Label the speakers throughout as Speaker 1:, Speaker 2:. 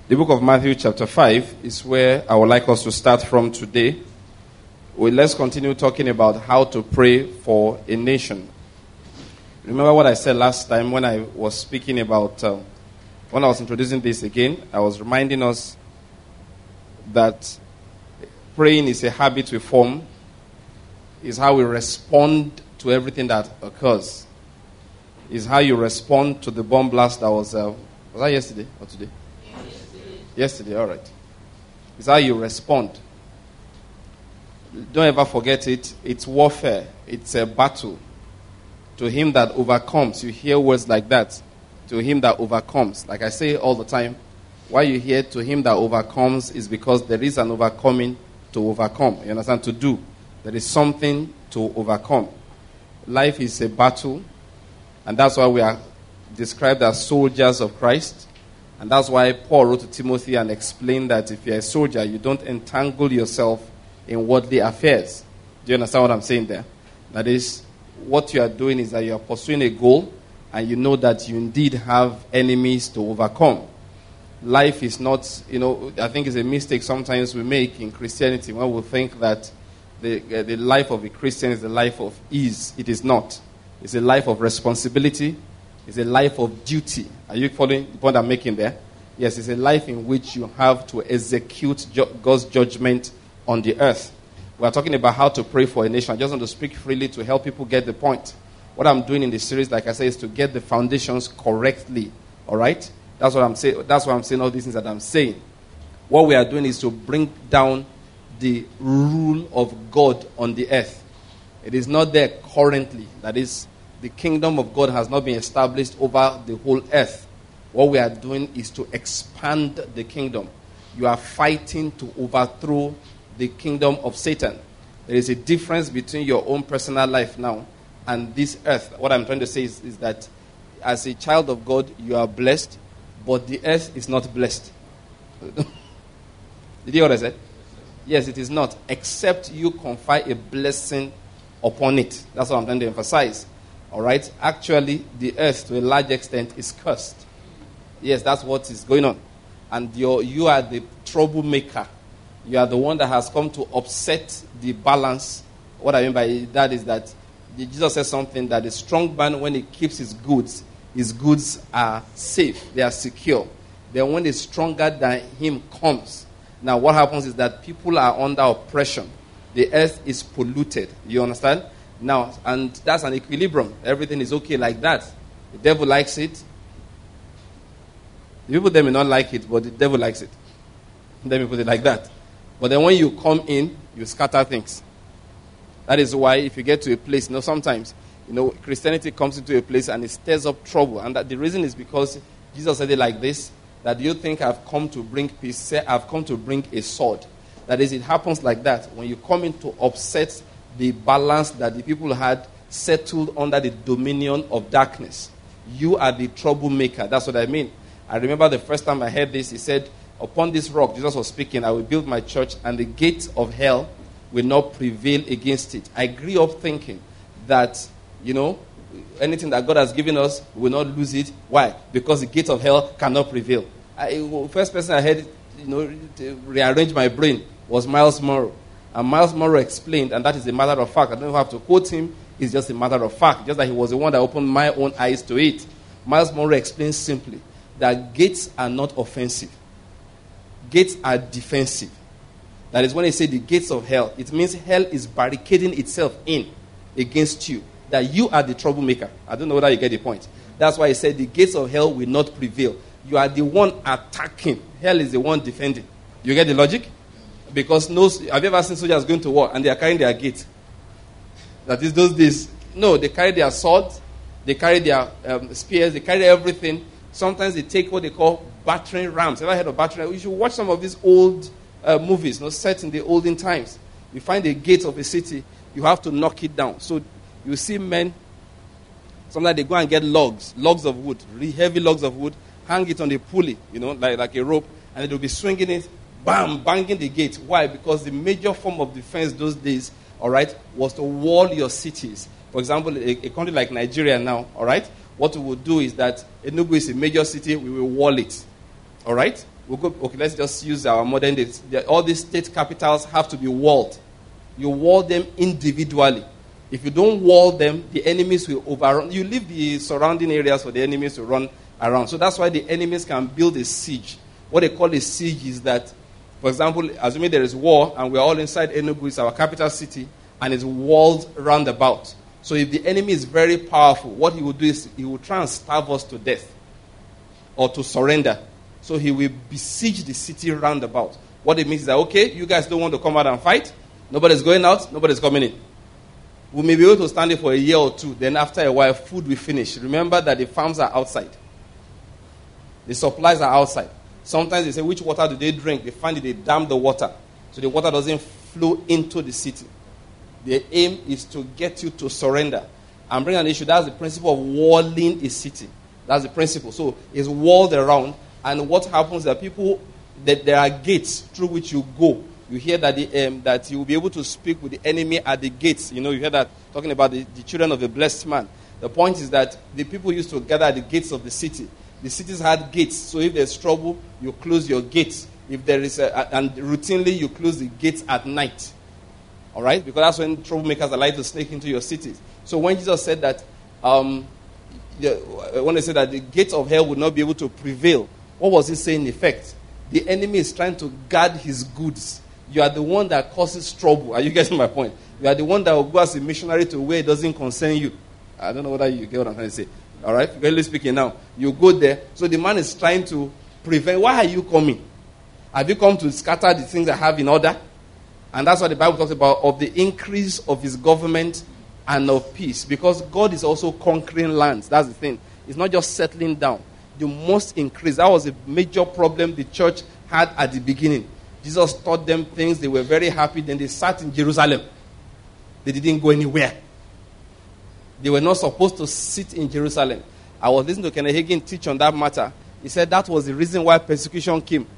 Speaker 1: The book of Matthew chapter 5 is where I would like us to start from today. Let's continue talking about how to pray for a nation. Remember what I said last time when I was speaking about, when I was introducing this again, I was reminding us that praying is a habit we form, is how we respond to everything that occurs, is how you respond to the bomb blast that was that yesterday or today? Yesterday, all right. It's how you respond. Don't ever forget it. It's warfare. It's a battle. To him that overcomes, you hear words like that. To him that overcomes. Like I say all the time, why you hear to him that overcomes is because there is an overcoming to overcome. You understand? To do. There is something to overcome. Life is a battle. And that's why we are described as soldiers of Christ. And that's why Paul wrote to Timothy and explained that if you're a soldier, you don't entangle yourself in worldly affairs. Do you understand what I'm saying there? That is, what you are doing is that you are pursuing a goal, and you know that you indeed have enemies to overcome. Life is not, I think it's a mistake sometimes we make in Christianity when we think that the life of a Christian is the life of ease. It is not. It's a life of responsibility. It's a life of duty. Are you following the point I'm making there? Yes, it's a life in which you have to execute God's judgment on the earth. We are talking about how to pray for a nation. I just want to speak freely to help people get the point. What I'm doing in this series, like I say, is to get the foundations correctly. All right? That's what I'm saying. That's why I'm saying all these things that I'm saying. What we are doing is to bring down the rule of God on the earth. It is not there currently. That is, the kingdom of God has not been established over the whole earth. What we are doing is to expand the kingdom. You are fighting to overthrow the kingdom of Satan. There is a difference between your own personal life now and this earth. What I'm trying to say is that as a child of God, you are blessed, but the earth is not blessed. Did you hear what I said? Yes, it is not, except you confer a blessing upon it. That's what I'm trying to emphasize. All right? Actually, the earth, to a large extent, is cursed. Yes, that's what is going on. And you are the troublemaker. You are the one that has come to upset the balance. What I mean by that is that Jesus says something that a strong man, when he keeps his goods are safe. They are secure. Then when a stronger than him comes, now what happens is that people are under oppression. The earth is polluted. You understand? Now, and that's an equilibrium. Everything is okay like that. The devil likes it. The people, they may not like it, but the devil likes it. Let me put it like that. But then when you come in, you scatter things. That is why if you get to a place, sometimes, Christianity comes into a place and it stirs up trouble. And that the reason is because Jesus said it like this, that you think I've come to bring peace, say I've come to bring a sword. That is, it happens like that. When you come in to upset the balance that the people had settled under the dominion of darkness. You are the troublemaker. That's what I mean. I remember the first time I heard this, he said, upon this rock, Jesus was speaking, I will build my church and the gates of hell will not prevail against it. I grew up thinking that, anything that God has given us, we will not lose it. Why? Because the gate of hell cannot prevail. First person I heard, to rearrange my brain was Miles Monroe. And Miles Monroe explained, and that is a matter of fact. I don't have to quote him. It's just a matter of fact. Just that he was the one that opened my own eyes to it. Miles Monroe explains simply that gates are not offensive. Gates are defensive. That is when they say the gates of hell, it means hell is barricading itself in against you. That you are the troublemaker. I don't know whether you get the point. That's why he said the gates of hell will not prevail. You are the one attacking. Hell is the one defending. You get the logic? Because have you ever seen soldiers going to war and they are carrying their gate? That is those days. No, they carry their swords, they carry their spears, they carry everything. Sometimes they take what they call battering rams. Ever heard of battering rams? You should watch some of these old movies, set in the olden times. You find the gate of a city, you have to knock it down. So you see men, sometimes they go and get logs of wood, really heavy logs of wood, hang it on a pulley, like a rope, and they'll be swinging it, bam, banging the gate. Why? Because the major form of defense those days, all right, was to wall your cities. For example, a country like Nigeria now, all right, what we will do is that Enugu is a major city, we will wall it. All right? Okay, let's just use our modern days. All these state capitals have to be walled. You wall them individually. If you don't wall them, the enemies will overrun. You leave the surrounding areas for the enemies to run around. So that's why the enemies can build a siege. What they call a siege is that, for example, assuming there is war and we are all inside Enugu, it's our capital city, and it's walled round about. So if the enemy is very powerful, what he will do is he will try and starve us to death or to surrender. So he will besiege the city round about. What it means is that, okay, you guys don't want to come out and fight. Nobody's going out. Nobody's coming in. We may be able to stand it for a year or two. Then after a while, food will finish. Remember that the farms are outside. The supplies are outside. Sometimes they say, which water do they drink? They find that they dam the water. So the water doesn't flow into the city. The aim is to get you to surrender and bring an issue. That's the principle of walling a city. That's the principle. So it's walled around. And what happens is that that there are gates through which you go. You hear that that you will be able to speak with the enemy at the gates. You hear that talking about the children of a blessed man. The point is that the people used to gather at the gates of the city. The cities had gates. So if there's trouble, you close your gates. If there is and routinely you close the gates at night. All right? Because that's when troublemakers are likely to snake into your cities. So when Jesus said that, when they said that the gates of hell would not be able to prevail, what was he saying in effect? The enemy is trying to guard his goods. You are the one that causes trouble. Are you getting my point? You are the one that will go as a missionary to where it doesn't concern you. I don't know whether you get what I'm trying to say. All right? Figuratively speaking now. You go there. So the man is trying to prevent. Why are you coming? Have you come to scatter the things I have in order? And that's what the Bible talks about, of the increase of his government and of peace. Because God is also conquering lands. That's the thing. It's not just settling down. You must increase. That was a major problem the church had at the beginning. Jesus taught them things. They were very happy. Then they sat in Jerusalem. They didn't go anywhere. They were not supposed to sit in Jerusalem. I was listening to Kenneth Hagin teach on that matter. He said that was the reason why persecution came.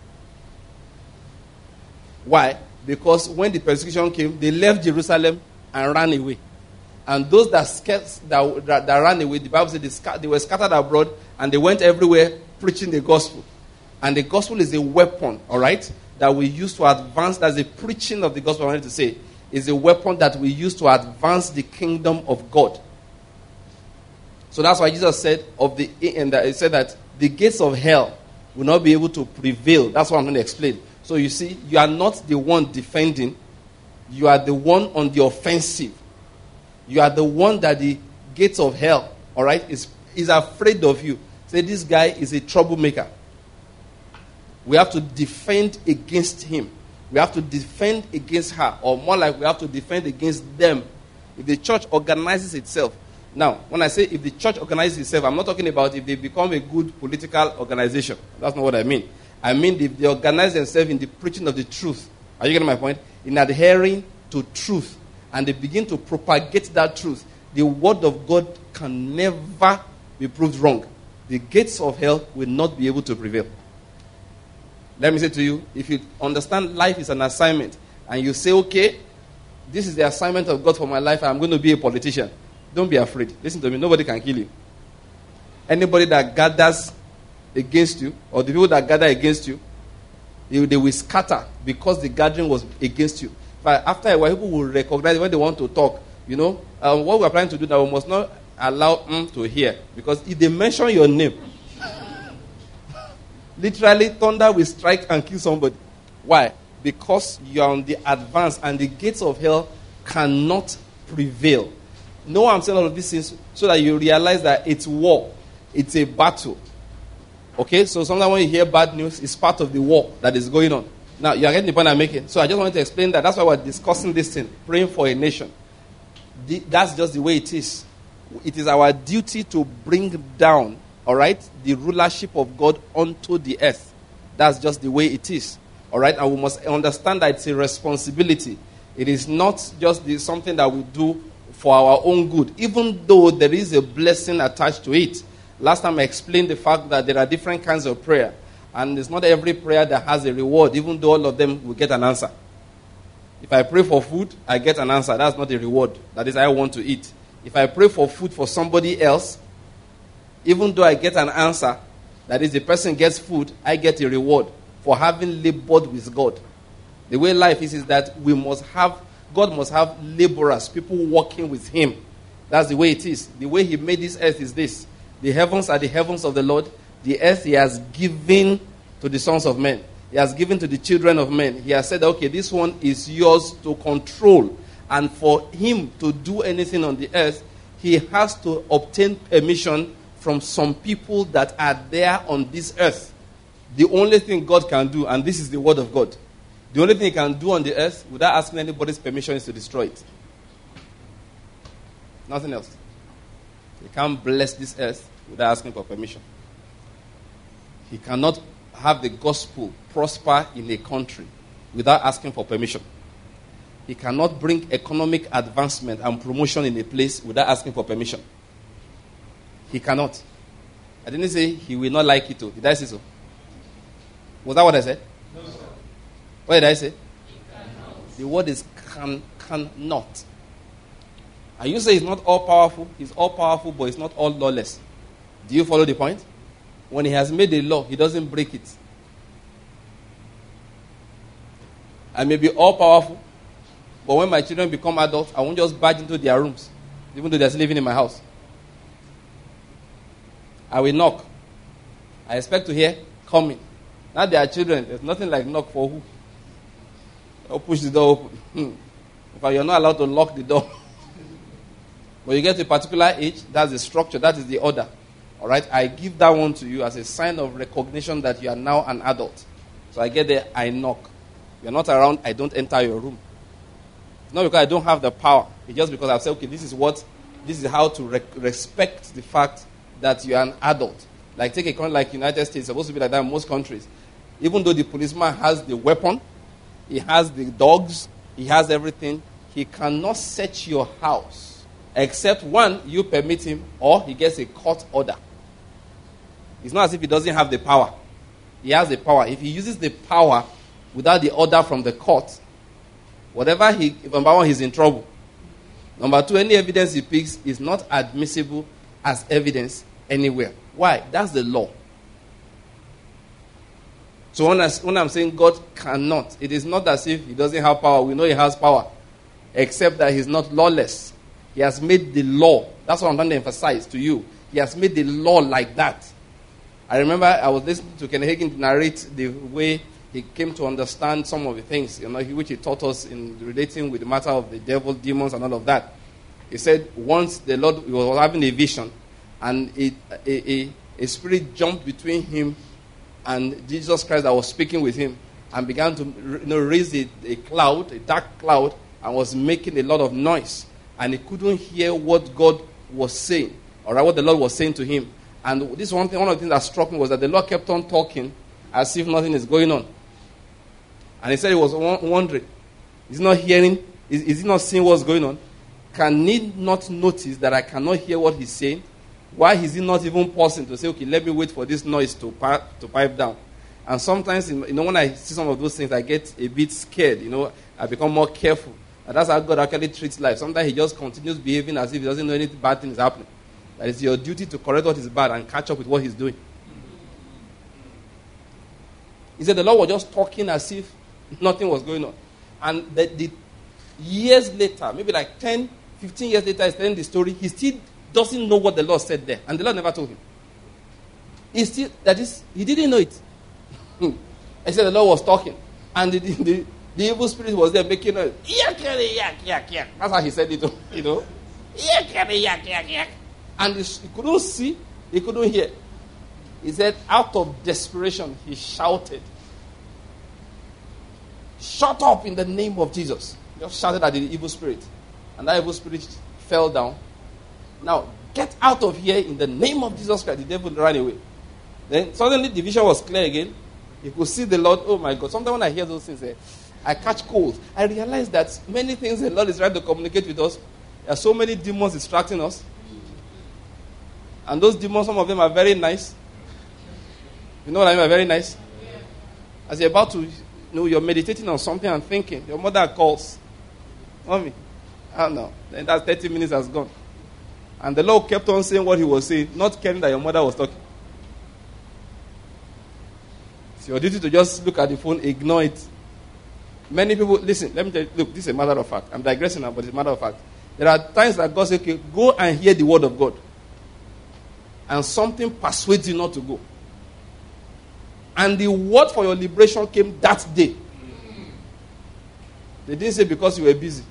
Speaker 1: Why? Because when the persecution came, they left Jerusalem and ran away. And those that ran away, the Bible said they were scattered abroad and they went everywhere preaching the gospel. And the gospel is a weapon, all right, that we use to advance. That's the preaching of the gospel, I wanted to say, is a weapon that we use to advance the kingdom of God. So that's why Jesus said he said that the gates of hell will not be able to prevail. That's what I'm going to explain. So you see, you are not the one defending. You are the one on the offensive. You are the one that the gates of hell, all right, is afraid of you. Say, this guy is a troublemaker. We have to defend against him. We have to defend against her. Or more like we have to defend against them. If the church organizes itself. Now, when I say if the church organizes itself, I'm not talking about if they become a good political organization. That's not what I mean. I mean if they organize themselves in the preaching of the truth. Are you getting my point? In adhering to truth. And they begin to propagate that truth. The word of God can never be proved wrong. The gates of hell will not be able to prevail. Let me say to you, if you understand life is an assignment, and you say, okay, this is the assignment of God for my life, I'm going to be a politician. Don't be afraid. Listen to me, nobody can kill you. Anybody that gathers against you, or the people that gather against you, they will scatter because the gathering was against you. But after a while, people will recognize when they want to talk. What we're planning to do now, we must not allow them to hear. Because if they mention your name, literally thunder will strike and kill somebody. Why? Because you're on the advance and the gates of hell cannot prevail. No, I'm saying all of these things so that you realize that it's war. It's a battle. Okay? So sometimes when you hear bad news, it's part of the war that is going on. Now, you are getting the point I'm making. So I just wanted to explain that. That's why we're discussing this thing. Praying for a nation. That's just the way it is. It is our duty to bring down, all right, the rulership of God onto the earth. That's just the way it is. All right? And we must understand that it's a responsibility. It is not just something that we do for our own good, even though there is a blessing attached to it. Last time I explained the fact that there are different kinds of prayer. And it's not every prayer that has a reward, even though all of them will get an answer. If I pray for food, I get an answer. That's not a reward. That is, I want to eat. If I pray for food for somebody else, even though I get an answer, That is, the person gets food, I get a reward for having labored with God. The way life is that God must have laborers, people working with him. That's the way it is. The way he made this earth is this. The heavens are the heavens of the Lord. The earth he has given to the sons of men. He has given to the children of men. He has said, okay, this one is yours to control. And for him to do anything on the earth, he has to obtain permission from some people that are there on this earth. The only thing God can do, and this is the word of God, the only thing he can do on the earth without asking anybody's permission is to destroy it. Nothing else. He can't bless this earth without asking for permission. He cannot have the gospel prosper in a country without asking for permission. He cannot bring economic advancement and promotion in a place without asking for permission. He cannot. I didn't say he will not like it too. Did I say so? Was that what I said?
Speaker 2: No, sir.
Speaker 1: What did I say? The word is cannot. And you say he's not all powerful. He's all powerful, but he's not all lawless. Do you follow the point? When he has made a law, he doesn't break it. I may be all powerful, but when my children become adults, I won't just barge into their rooms, even though they're still living in my house. I will knock. I expect to hear coming. Now they are children. There's nothing like knock for who? Or push the door open. In fact, you're not allowed to lock the door. When you get to a particular age, that's the structure, that is the order. All right? I give that one to you as a sign of recognition that you are now an adult. So I get there, I knock. You're not around, I don't enter your room. It's not because I don't have the power. It's just because I've said, okay, this is how to respect the fact that you are an adult. Like take a country like United States, it's supposed to be like that in most countries. Even though the policeman has the weapon, he has the dogs, he has everything, he cannot search your house. Except one, you permit him, or he gets a court order. It's not as if he doesn't have the power. He has the power. If he uses the power without the order from the court, number one, he's in trouble. Number two, any evidence he picks is not admissible as evidence anywhere. Why? That's the law. So when I'm saying God cannot, it is not as if he doesn't have power. We know he has power. Except that he's not lawless. He has made the law. That's what I'm trying to emphasize to you. He has made the law like that. I remember I was listening to Ken Hagin narrate the way he came to understand some of the things, which he taught us in relating with the matter of the devil, demons, and all of that. He said once the Lord was having a vision, and a spirit jumped between him and Jesus Christ that was speaking with him, and began to raise a dark cloud, and was making a lot of noise. And he couldn't hear what God was saying, or what the Lord was saying to him. And this one of the things that struck me was that the Lord kept on talking as if nothing is going on. And he said he was wondering, is he not hearing? Is he not seeing what's going on? Can he not notice that I cannot hear what he's saying? Why is he not even pausing to say, okay, let me wait for this noise to pipe down? And sometimes, when I see some of those things, I get a bit scared. I become more careful. And that's how God actually treats life. Sometimes he just continues behaving as if he doesn't know any bad thing is happening. That it's your duty to correct what is bad and catch up with what he's doing. He said the Lord was just talking as if nothing was going on. And the years later, maybe like 10, 15 years later, he's telling the story. He still doesn't know what the Lord said there. And the Lord never told him. He didn't know it. I said the Lord was talking. And the evil spirit was there making noise. Yak, yak, yak, yak. That's how he said it, Yak, yak, yak, yak. And he couldn't see, he couldn't hear. He said, out of desperation, he shouted, "Shut up in the name of Jesus." Just shouted at the evil spirit. And that evil spirit fell down. Now, get out of here in the name of Jesus Christ. The devil ran away. Then suddenly the vision was clear again. You could see the Lord. Oh my God. Sometimes when I hear those things, I catch cold. I realize that many things the Lord is trying to communicate with us. There are so many demons distracting us. And those demons, some of them are very nice. You know what I mean by very nice? As you're about to, you're meditating on something and thinking. Your mother calls. Mommy, I don't know. Then that 30 minutes has gone. And the Lord kept on saying what he was saying, not caring that your mother was talking. It's your duty to just look at the phone, ignore it. Many people, listen, let me tell you, look, this is a matter of fact. I'm digressing now, but it's a matter of fact. There are times that God says, okay, go and hear the word of God. And something persuades you not to go. And the word for your liberation came that day. They didn't say because you were busy.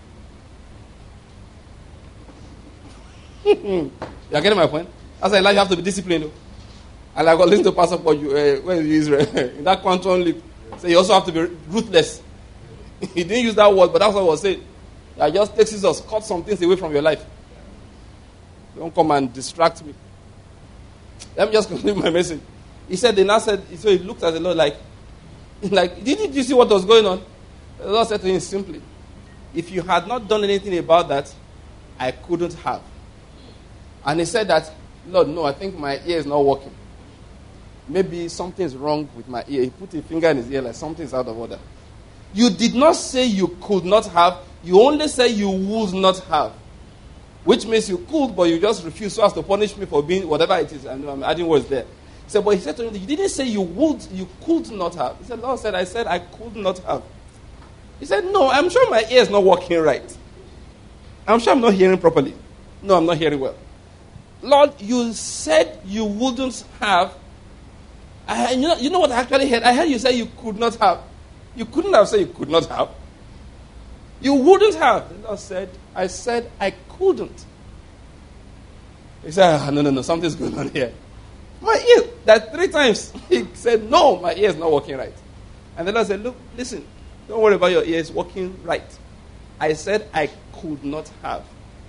Speaker 1: You are getting my point? That's why in life you have to be disciplined. And I got listen to Pastor Paul, where is Israel? In that quantum leap. So you also have to be ruthless. He didn't use that word, but that's what I was saying. I just take scissors, cut some things away from your life. Don't come and distract me. Let me just conclude my message. He said, so he looked at the Lord like, didn't you see what was going on? The Lord said to him simply, if you had not done anything about that, I couldn't have. And he said that, Lord, no, I think my ear is not working. Maybe something's wrong with my ear. He put a finger in his ear like something's out of order. You did not say you could not have. You only say you would not have. Which means you could, but you just refuse so as to punish me for being whatever it is. I know I'm adding words there. He said, but he said to him, you didn't say you could not have. He said, Lord said, I said I could not have. He said, no, I'm sure my ear is not working right. I'm sure I'm not hearing properly. No, I'm not hearing well. Lord, you said you wouldn't have. You know what I actually heard? I heard you say you could not have. You couldn't have said you could not have. You wouldn't have. The Lord said, I said I couldn't. He said, no, something's going on here. My ear, that 3 times. He said, no, my ear is not working right. And the Lord said, look, listen, don't worry about your ear, it's working right. I said I could not have.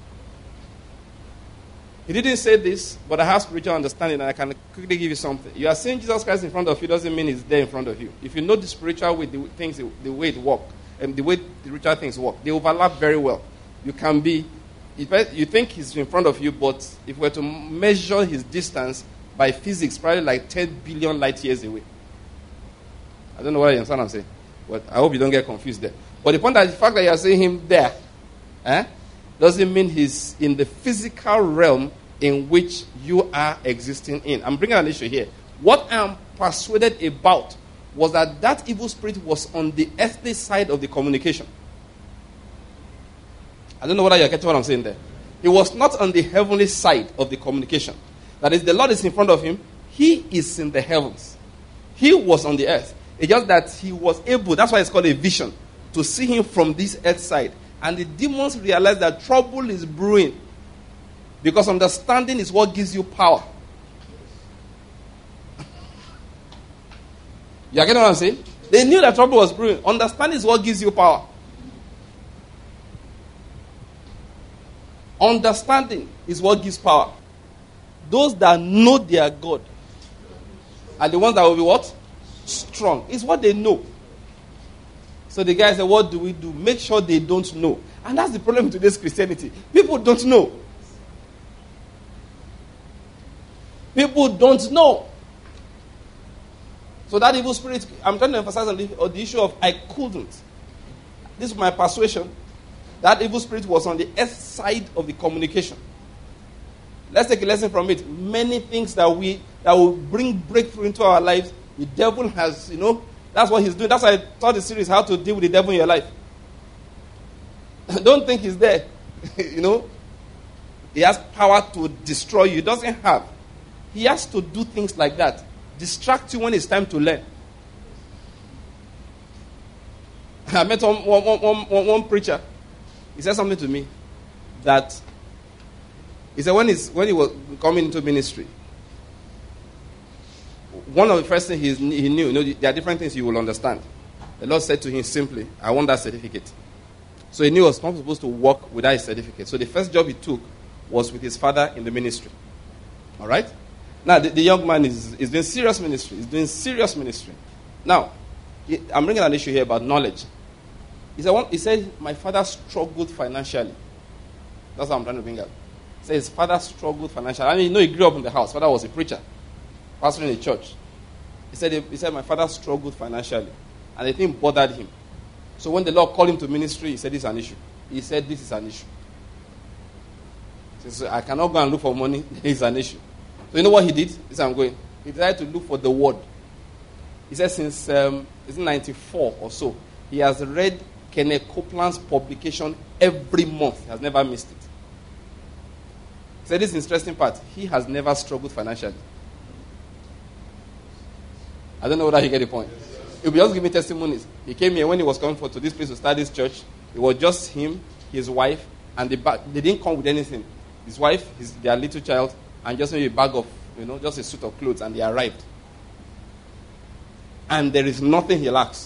Speaker 1: He didn't say this, but I have spiritual understanding and I can quickly give you something. You are seeing Jesus Christ in front of you doesn't mean he's there in front of you. If you know the spiritual way, the way it works, and the way the spiritual things work, they overlap very well. You can be, you think he's in front of you, but if we were to measure his distance by physics, probably like 10 billion light years away. I don't know what you understand what I'm saying, but I hope you don't get confused there. But the point that the fact that you are seeing him there, doesn't mean he's in the physical realm in which you are existing in. I'm bringing an issue here. What I'm persuaded about was that evil spirit was on the earthly side of the communication. I don't know whether you're getting what I'm saying there. He was not on the heavenly side of the communication. That is, the Lord is in front of him. He is in the heavens. He was on the earth. It's just that he was able, that's why it's called a vision, to see him from this earth side. And the demons realize that trouble is brewing. Because understanding is what gives you power. You are getting what I'm saying? They knew that trouble was brewing. Understanding is what gives you power. Understanding is what gives power. Those that know their God are the ones that will be what? Strong. It's what they know. So the guy said, what do we do? Make sure they don't know. And that's the problem with today's Christianity. People don't know. People don't know. So that evil spirit, I'm trying to emphasize on the issue of I couldn't. This is my persuasion. That evil spirit was on the earth side of the communication. Let's take a lesson from it. Many things that will bring breakthrough into our lives, the devil has, that's what he's doing. That's why I taught the series, how to deal with the devil in your life. Don't think he's there. He has power to destroy you. He doesn't have. He has to do things like that. Distract you when it's time to learn. I met one preacher. He said something to me that he said when he was coming into ministry, one of the first things he knew, there are different things you will understand. The Lord said to him simply, I want that certificate. So he knew he was not supposed to work without his certificate. So the first job he took was with his father in the ministry. All right? Now, the young man is doing serious ministry. He's doing serious ministry. Now, I'm bringing an issue here about knowledge. He said, my father struggled financially. That's what I'm trying to bring up. He said his father struggled financially. I mean, he grew up in the house. Father was a preacher, pastoring a church. He said, my father struggled financially. And the thing bothered him. So when the Lord called him to ministry, he said, this is an issue. He said, this is an issue. He said, I cannot go and look for money. It's an issue. So you know what he did? He said, I'm going. He tried to look for the word. He said since, is it 94 or so, he has read Kenneth Copeland's publication every month. He has never missed it. He said this interesting part. He has never struggled financially. I don't know whether you get the point. He'll be just giving testimonies. He came here when he was coming to this place to start this church. It was just him, his wife, and they didn't come with anything. His wife, their little child, and just maybe a bag of, just a suit of clothes, and they arrived. And there is nothing he lacks.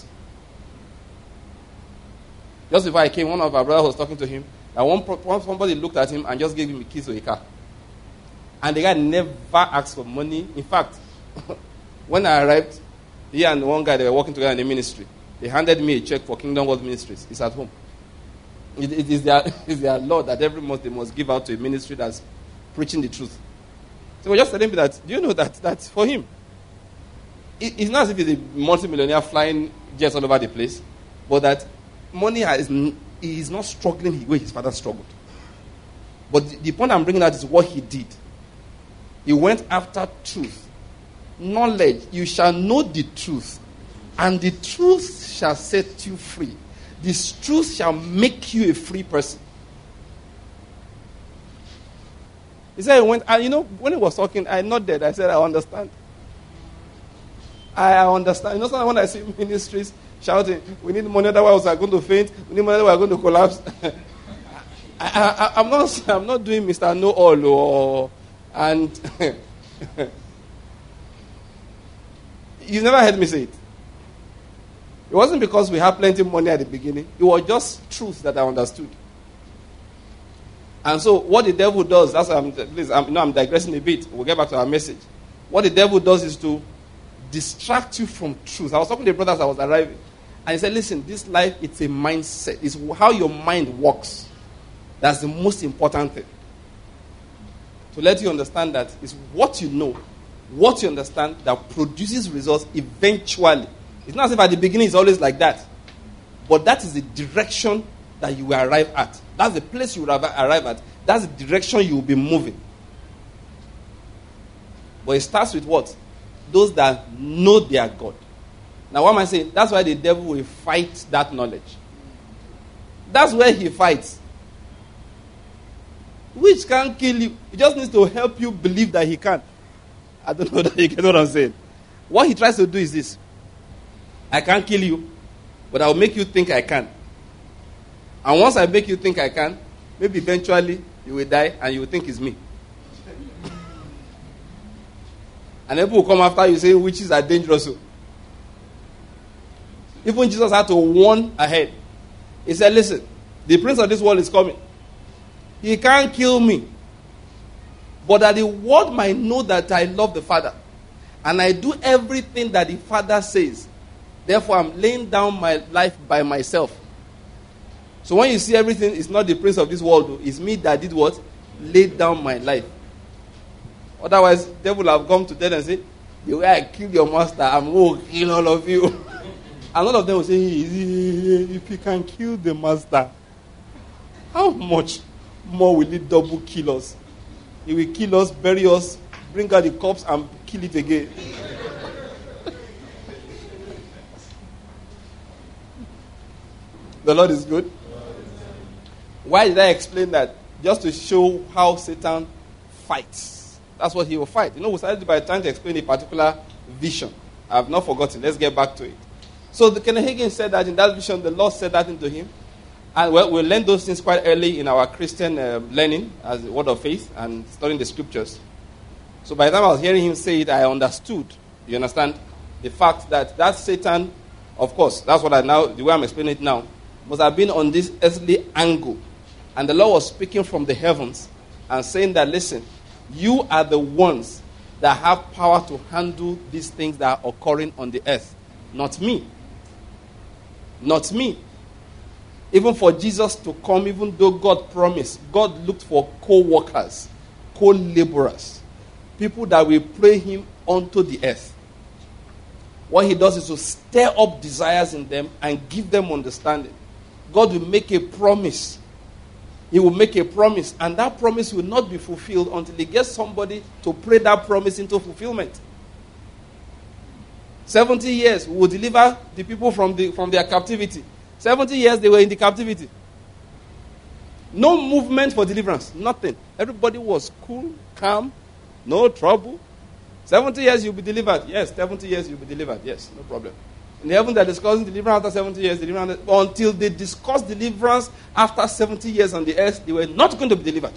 Speaker 1: Just before I came, one of our brothers was talking to him, and somebody looked at him and just gave him the keys to a car. And the guy never asked for money. In fact, when I arrived, he and one guy, they were working together in the ministry. They handed me a check for Kingdom World Ministries. It's at home. It is their law that every month they must give out to a ministry that's preaching the truth. So we're just telling me that, do you know that that's for him? It's not as if he's a multi-millionaire flying jets all over the place, but that money he is not struggling the way his father struggled. But the point I'm bringing out is what he did. He went after truth. Knowledge. You shall know the truth, and the truth shall set you free. This truth shall make you a free person. He said, when he was talking, I nodded. I said, I understand. I understand. Sometimes when I see ministries shouting, we need money, otherwise we are going to faint. We need money, otherwise we are going to collapse. I'm not doing Mr. Know-all. And you've never heard me say it. It wasn't because we had plenty of money at the beginning. It was just truth that I understood. And so what the devil does, I'm digressing a bit. We'll get back to our message. What the devil does is to distract you from truth. I was talking to the brothers as I was arriving. And he said, listen, this life, it's a mindset. It's how your mind works. That's the most important thing. To let you understand that it's what you know, what you understand that produces results eventually. It's not as if at the beginning it's always like that. But that is the direction that you will arrive at. That's the place you will arrive at. That's the direction you will be moving. But it starts with what? Those that know their God. Now what am I saying? That's why the devil will fight that knowledge. That's where he fights. Which can kill you. He just needs to help you believe that he can. I don't know that you get what I'm saying. What he tries to do is this. I can't kill you, but I'll make you think I can. And once I make you think I can, maybe eventually you will die and you will think it's me. And people will come after you saying witches are dangerous. Even Jesus had to warn ahead. He said, listen, the prince of this world is coming. He can't kill me. But that the world might know that I love the Father. And I do everything that the Father says. Therefore, I'm laying down my life by myself. So when you see everything, it's not the prince of this world. It's me that did what? Laid down my life. Otherwise, the devil will have come to them and say, the way I killed your master, I'm going to kill all of you. And all of them will say, if you can kill the master, how much more will it double kill us? He will kill us, bury us, bring out the corpse and kill it again. The Lord is good. Why did I explain that? Just to show how Satan fights. That's what he will fight. We started by trying to explain a particular vision. I have not forgotten. Let's get back to it. So Kenneth Hagin said that in that vision, the Lord said that into him. And we learned those things quite early in our Christian learning as the word of faith and studying the scriptures. So by the time I was hearing him say it, I understood, you understand, the fact that Satan, of course, that's what the way I'm explaining it now, must have been on this earthly angle. And the Lord was speaking from the heavens and saying that, listen, you are the ones that have power to handle these things that are occurring on the earth. Not me. Not me. Even for Jesus to come, even though God promised, God looked for co-workers, co-laborers, people that will pray him onto the earth. What he does is to stir up desires in them and give them understanding. God will make a promise. He will make a promise, and that promise will not be fulfilled until he gets somebody to pray that promise into fulfillment. 70 years, we will deliver the people from their captivity. 70 years, they were in the captivity. No movement for deliverance. Nothing. Everybody was cool, calm, no trouble. 70 years, you'll be delivered. Yes, 70 years, you'll be delivered. Yes, no problem. In the heaven, they're discussing deliverance after 70 years. Deliverance, until they discuss deliverance after 70 years on the earth, they were not going to be delivered.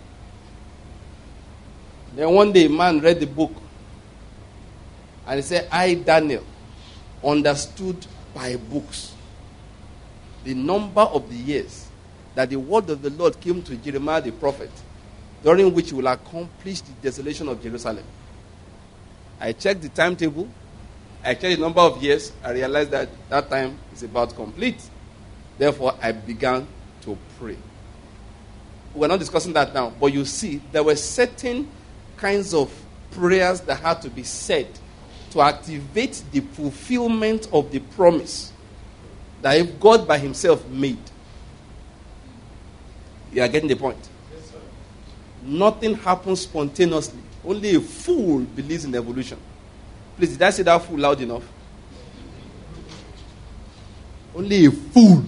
Speaker 1: Then one day, a man read the book. And he said, I, Daniel, understood by books the number of the years that the word of the Lord came to Jeremiah the prophet, during which he will accomplish the desolation of Jerusalem. I checked the timetable. I checked the number of years. I realized that that time is about complete. Therefore, I began to pray. We're not discussing that now, but you see, there were certain kinds of prayers that had to be said to activate the fulfillment of the promise that if God by himself made. You are getting the point?
Speaker 2: Yes, sir.
Speaker 1: Nothing happens spontaneously. Only a fool believes in evolution. Please, did I say that fool loud enough? Only a fool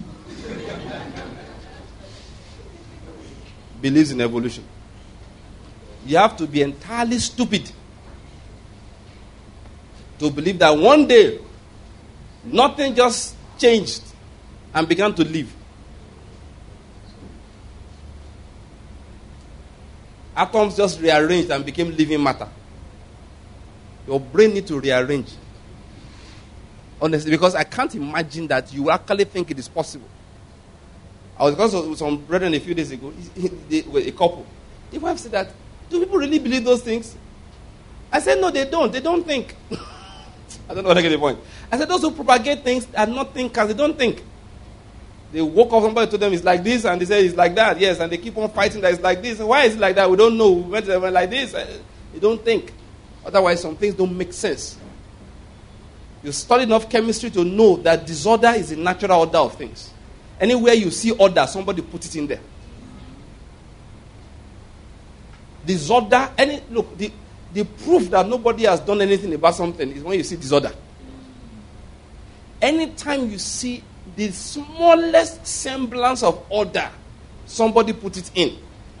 Speaker 1: believes in evolution. You have to be entirely stupid to believe that one day nothing just changed and began to live. Atoms just rearranged and became living matter. Your brain needs to rearrange. Honestly, because I can't imagine that you actually think it is possible. I was discussing with some brethren a few days ago, they were a couple. The wife said that, do people really believe those things? I said, no, they don't. They don't think. I don't know what I get the point. I said, those who propagate things are not thinkers. They don't think. They woke up, somebody told them it's like this, and they say it's like that. Yes, and they keep on fighting that it's like this. Why is it like that? We don't know. We went to them like this. They don't think. Otherwise, some things don't make sense. You study enough chemistry to know that disorder is the natural order of things. Anywhere you see order, somebody put it in there. Disorder, look, the proof that nobody has done anything about something is when you see disorder. Anytime you see the smallest semblance of order, somebody put it in.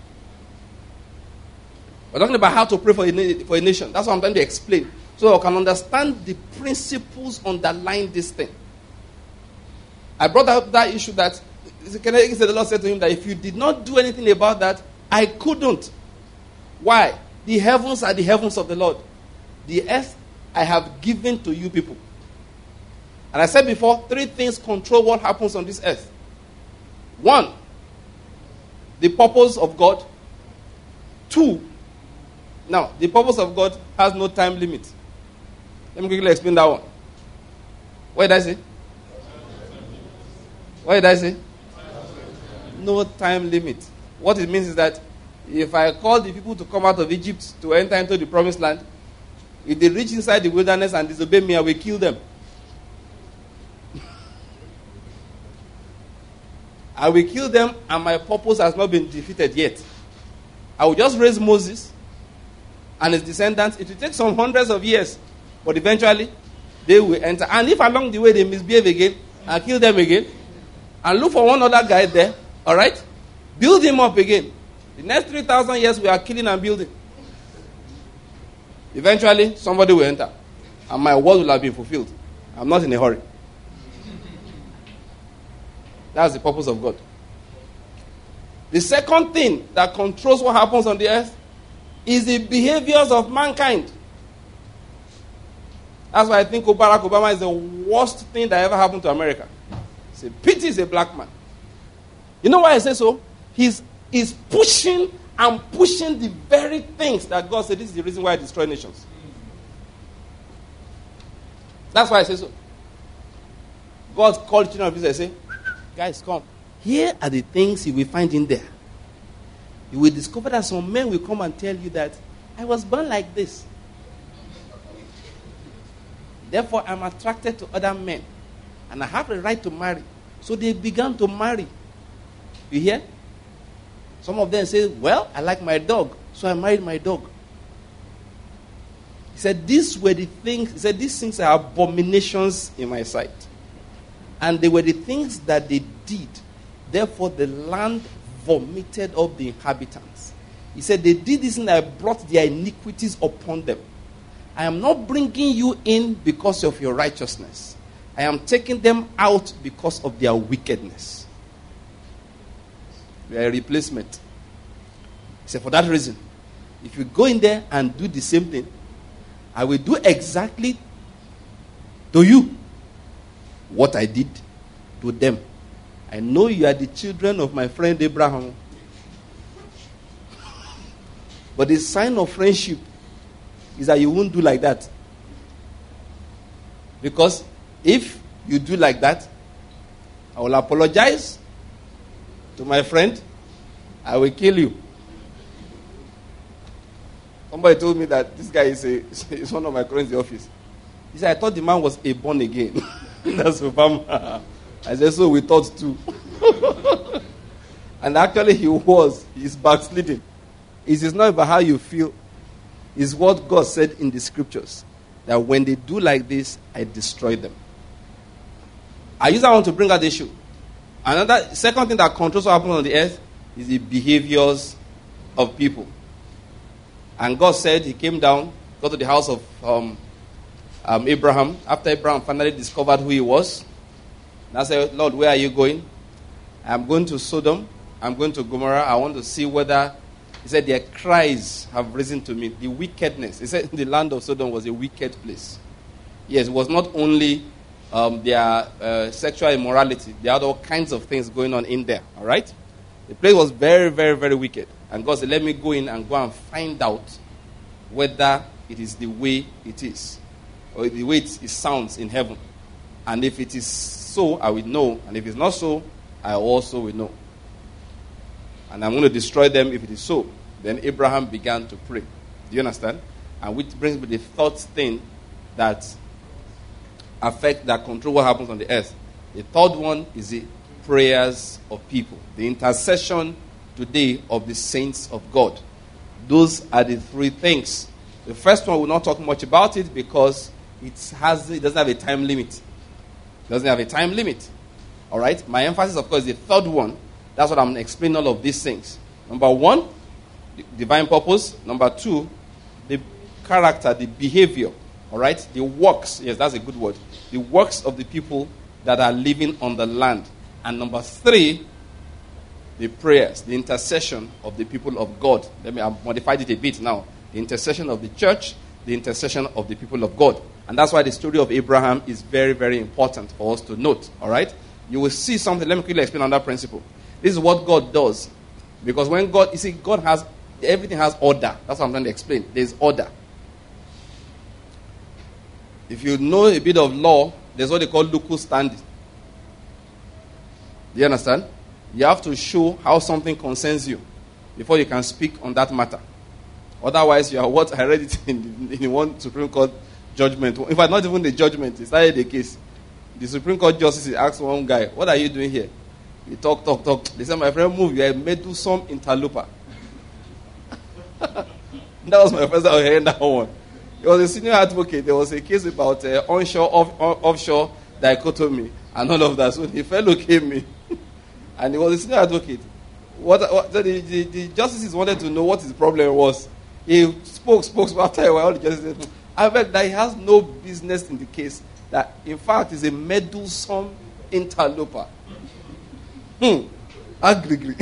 Speaker 1: We're talking about how to pray for a nation. That's what I'm trying to explain. So I can understand the principles underlying this thing. I brought up that issue that the Lord said to him that if you did not do anything about that, I couldn't. Why? The heavens are the heavens of the Lord. The earth I have given to you people. And I said before, 3 things control what happens on this earth. 1, the purpose of God. 2, now, the purpose of God has no time limit. Let me quickly explain that one. What did I say? What did I say? No time limit. What it means is that if I call the people to come out of Egypt to enter into the promised land, if they reach inside the wilderness and disobey me, I will kill them. I will kill them, and my purpose has not been defeated yet. I will just raise Moses and his descendants. It will take some hundreds of years, but eventually they will enter. And if along the way they misbehave again, I'll kill them again and look for one other guy there, all right? Build him up again. The next 3,000 years we are killing and building. Eventually somebody will enter and my word will have been fulfilled. I'm not in a hurry. That's the purpose of God. The second thing that controls what happens on the earth is the behaviors of mankind. That's why I think Barack Obama is the worst thing that ever happened to America. It's a pity he's a black man. You know why I say so? He's pushing and pushing the very things that God said this is the reason why I destroy nations. That's why I say so. God called children of Israel and say, guys, come. Here are the things you will find in there. You will discover that some men will come and tell you that I was born like this. Therefore, I'm attracted to other men. And I have the right to marry. So they began to marry. You hear? Some of them say, well, I like my dog. So I married my dog. said, these were the things, he said, these things are abominations in my sight. And they were the things that they did. Therefore, the land vomited up the inhabitants. He said, they did this and I brought their iniquities upon them. I am not bringing you in because of your righteousness. I am taking them out because of their wickedness. They are a replacement. He said, for that reason, if you go in there and do the same thing, I will do exactly to you what I did to them. I know you are the children of my friend Abraham. But the sign of friendship is that you won't do like that. Because if you do like that, I will apologize to my friend. I will kill you. Somebody told me that this guy is one of my friends in the office. He said, I thought the man was a born again. That's Obama. I said, so we thought too. And actually he was. He's backsliding. It is not about how you feel. It's what God said in the scriptures. That when they do like this, I destroy them. I use that one to bring out the issue. Another second thing that controls what happens on the earth is the behaviors of people. And God said he came down, go to the house of Abraham. After Abraham finally discovered who he was, and I said, Lord, where are you going? I'm going to Sodom. I'm going to Gomorrah. I want to see whether, he said, their cries have risen to me. The wickedness. He said the land of Sodom was a wicked place. Yes, it was not only their sexual immorality. There had all kinds of things going on in there. All right? The place was very, very, very wicked. And God said, let me go in and go and find out whether it is the way it is. Or the way it sounds in heaven. And if it is so, I will know. And if it's not so, I also will know. And I'm going to destroy them if it is so. Then Abraham began to pray. Do you understand? And which brings me the third thing that control what happens on the earth. The third one is the prayers of people. The intercession today of the saints of God. Those are the three things. The first one, we'll not talk much about it because it doesn't have a time limit. It doesn't have a time limit. All right? My emphasis, of course, is the third one. That's what I'm explaining all of these things. Number one, the divine purpose. Number two, the character, the behavior. All right? The works. Yes, that's a good word. The works of the people that are living on the land. And number three, the prayers, the intercession of the people of God. I've modified it a bit now. The intercession of the church, the intercession of the people of God. And that's why the story of Abraham is very, very important for us to note. All right? You will see something. Let me quickly explain on that principle. This is what God does. Because when God, you see, God has, everything has order. That's what I'm trying to explain. There's order. If you know a bit of law, there's what they call locus standi. Do you understand? You have to show how something concerns you before you can speak on that matter. Otherwise, you are what I read it in one Supreme Court judgment. In fact, not even the judgment. It's not the case. The Supreme Court justice asked one guy, what are you doing here? He talk. They said, my friend, move. You are a meddlesome interloper. That was my first time hearing that one. He was a senior advocate. There was a case about onshore, offshore dichotomy and all of that. So the fellow came in. And he was a senior advocate. The justices wanted to know what his problem was. He spoke. After a while, the justice said, I bet that he has no business in the case. That, in fact, is a meddlesome interloper. Agree.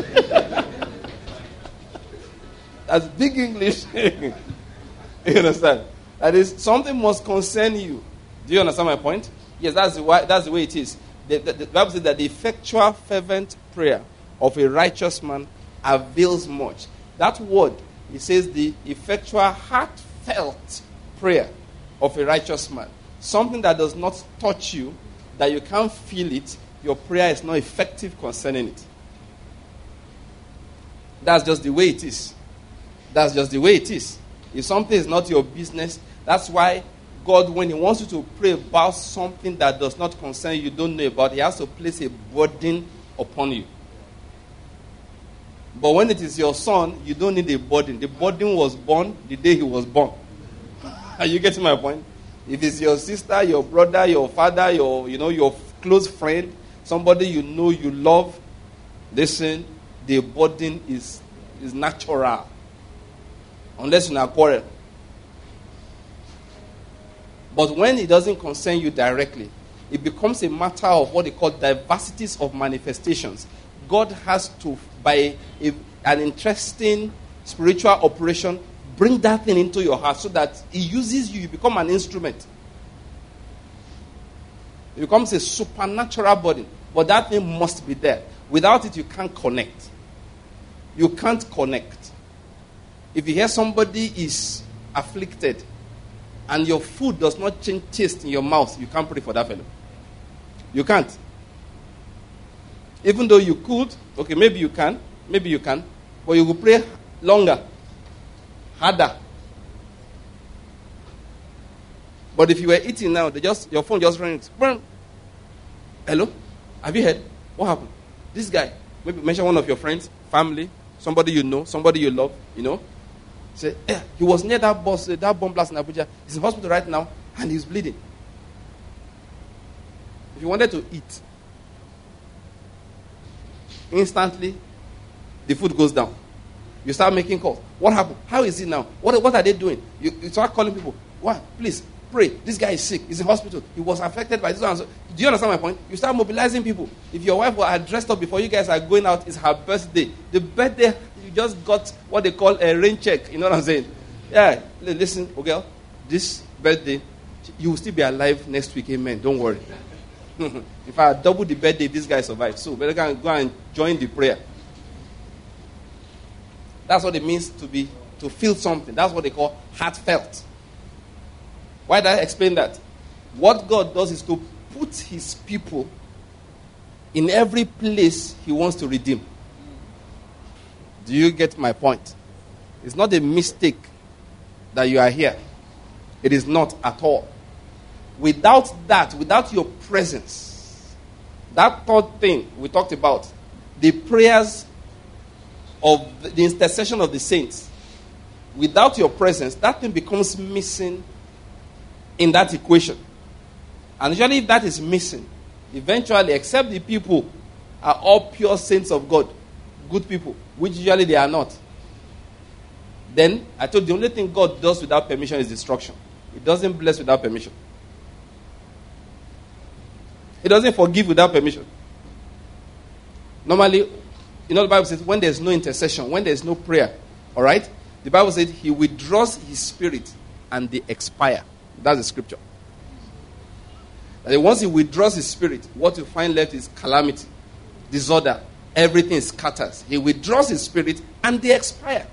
Speaker 1: That's big English. You understand? That is, something must concern you. Do you understand my point? Yes, that's the way it is. The Bible says that the effectual, fervent prayer of a righteous man avails much. That word, it says the effectual, heartfelt prayer of a righteous man. Something that does not touch you, that you can't feel it, your prayer is not effective concerning it. That's just the way it is. That's just the way it is. If something is not your business, that's why God, when he wants you to pray about something that does not concern you, don't know about, he has to place a burden upon you. But when it is your son, you don't need a burden. The burden was born the day he was born. Are you getting my point? If it's your sister, your brother, your father, your close friend, somebody you know you love, listen, the burden is natural. Unless you're in a quarrel. But when it doesn't concern you directly, it becomes a matter of what they call diversities of manifestations. God has to, by an interesting spiritual operation, bring that thing into your heart so that He uses you. You become an instrument. It becomes a supernatural burden. But that thing must be there. Without it, you can't connect. You can't connect. If you hear somebody is afflicted and your food does not change taste in your mouth, you can't pray for that fellow. You can't. Even though you could, okay, maybe you can, but you will pray longer, harder. But if you were eating now, your phone just rings. Hello? Have you heard? What happened? This guy, maybe mention one of your friends, family, somebody you know, somebody you love, Say, he was near that bomb blast in Abuja. He's in hospital right now, and he's bleeding. If you wanted to eat, instantly, the food goes down. You start making calls. What happened? How is he now? What are they doing? You start calling people. What? Please, pray. This guy is sick. He's in hospital. He was affected by this one. Do you understand my point? You start mobilizing people. If your wife had dressed up before you guys are going out, it's her birthday. The birthday, you just got what they call a rain check. You know what I'm saying? Yeah. Listen, okay, this birthday, you will still be alive next week. Amen. Don't worry. If I double the birthday, this guy survives. So better go and join the prayer. That's what it means to feel something. That's what they call heartfelt. Why did I explain that? What God does is to put His people in every place He wants to redeem. Do you get my point? It's not a mistake that you are here. It is not at all. Without that, without your presence, that third thing we talked about, the prayers of the intercession of the saints, without your presence, that thing becomes missing in that equation. And usually if that is missing, eventually, except the people are all pure saints of God, good people, which usually they are not, then I told you the only thing God does without permission is destruction. He doesn't bless without permission. He doesn't forgive without permission. Normally, the Bible says when there's no intercession, when there's no prayer, all right? The Bible says He withdraws His spirit and they expire. That's the scripture. And once He withdraws His spirit, what you find left is calamity, disorder, everything scatters. He withdraws His spirit and they expire.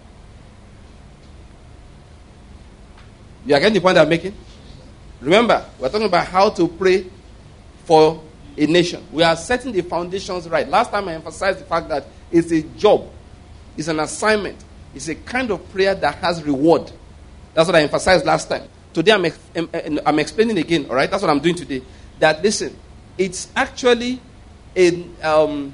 Speaker 1: You are getting the point I'm making? Remember, we're talking about how to pray for a nation. We are setting the foundations right. Last time I emphasized the fact that it's a job. It's an assignment. It's a kind of prayer that has reward. That's what I emphasized last time. Today I'm explaining again, all right? That's what I'm doing today. That, listen, it's actually what?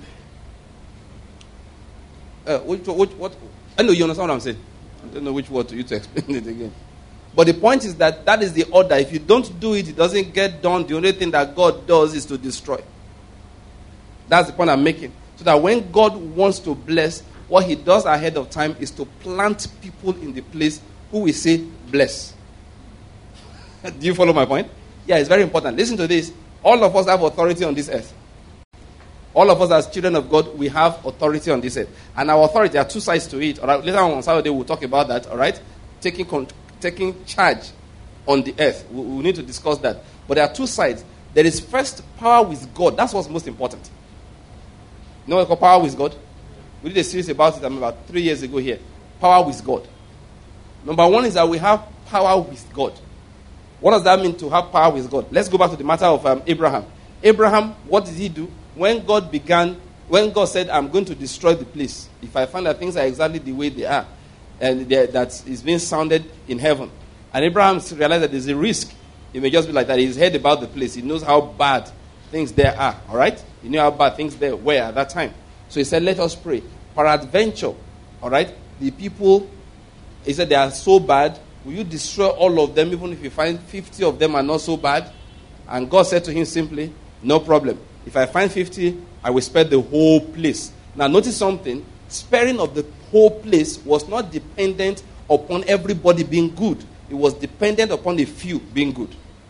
Speaker 1: I know you understand what I'm saying. I don't know which word to use to explain it again. But the point is that is the order. If you don't do it, it doesn't get done. The only thing that God does is to destroy. That's the point I'm making. So that when God wants to bless, what He does ahead of time is to plant people in the place who will say, bless. Do you follow my point? Yeah, it's very important. Listen to this. All of us have authority on this earth. All of us as children of God, we have authority on this earth. And our authority, there are two sides to it. All right? Later on Saturday, we'll talk about that. All right? Taking charge on the earth. We need to discuss that. But there are two sides. There is first power with God. That's what's most important. You know what we call power with God? We did a series about it about 3 years ago here. Power with God. Number one is that we have power with God. What does that mean to have power with God? Let's go back to the matter of Abraham. Abraham, what did he do? When God said, I'm going to destroy the place, if I find that things are exactly the way they are, and that is being sounded in heaven. And Abraham realized that there's a risk. It may just be like that. He's heard about the place. He knows how bad things there are. All right? He knew how bad things there were at that time. So he said, let us pray. Peradventure, all right, the people, he said they are so bad, Will you destroy all of them even if you find 50 of them are not so bad? And God said to him simply, no problem. If I find 50, I will spare the whole place. Now notice something. Sparing of the whole place was not dependent upon everybody being good. It was dependent upon a few being good.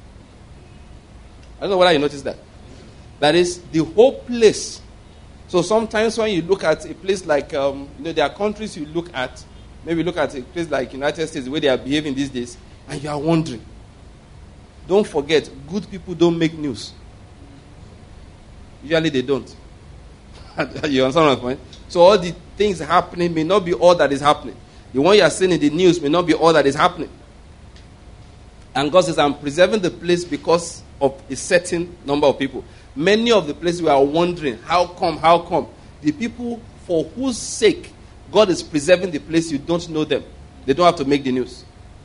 Speaker 1: I don't know whether you noticed that. That is, the whole place. So sometimes when you look at a place like, there are countries you look at, maybe look at a place like United States, the way they are behaving these days, and you are wondering. Don't forget, good people don't make news. Usually they don't. You understand my point? So all the things happening may not be all that is happening. The one you are seeing in the news may not be all that is happening. And God says, I'm preserving the place because of a certain number of people. Many of the places we are wondering, how come? The people for whose sake God is preserving the place, you don't know them. They don't have to make the news.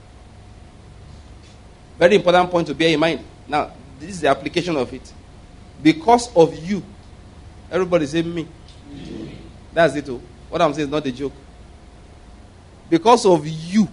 Speaker 1: Very important point to bear in mind. Now, this is the application of it. Because of you, everybody say me. That's it. What I'm saying is not a joke. Because of you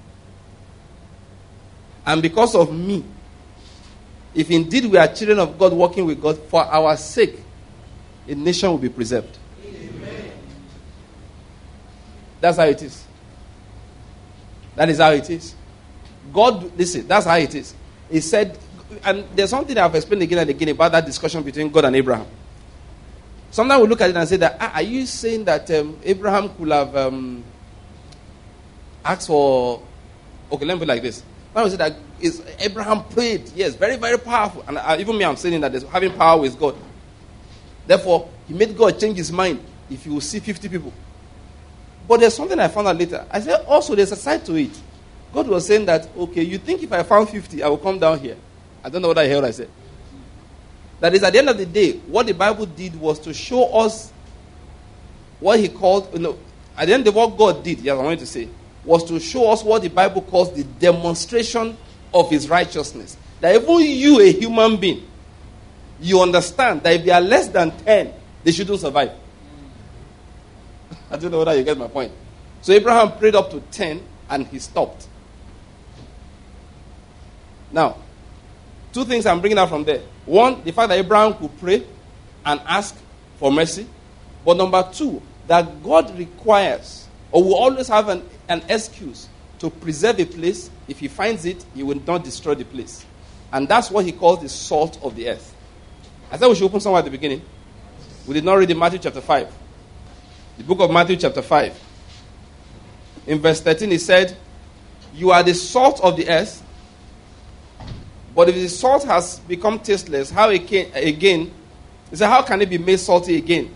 Speaker 1: and because of me, if indeed we are children of God walking with God, for our sake, a nation will be preserved. Amen. That's how it is. That is how it is. God, listen, that's how it is. He said, and there's something I've explained again and again about that discussion between God and Abraham. Sometimes we look at it and say that, are you saying that Abraham could have asked for, okay, let me put it like this. When we say that Abraham prayed, yes, very, very powerful. And even me, I'm saying that there's having power with God. Therefore, he made God change his mind if you will see 50 people. But there's something I found out later. I said, also, there's a side to it. God was saying that, okay, you think if I found 50, I will come down here. I don't know what I heard I said. That is, at the end of the day, what the Bible did was to show us what he called, at the end of what God did, yes, I wanted to say, was to show us what the Bible calls the demonstration of his righteousness. That even you, a human being, you understand that if they are less than 10, they shouldn't survive. I don't know whether you get my point. So Abraham prayed up to 10 and he stopped. Now, two things I'm bringing out from there. One, the fact that Abraham could pray and ask for mercy. But number two, that God requires or will always have an excuse to preserve a place. If he finds it, he will not destroy the place. And that's what he calls the salt of the earth. I thought we should open somewhere at the beginning. We did not read in Matthew chapter 5. The book of Matthew chapter 5. In verse 13 he said, you are the salt of the earth. But if the salt has become tasteless, how again? He said, how can it be made salty again?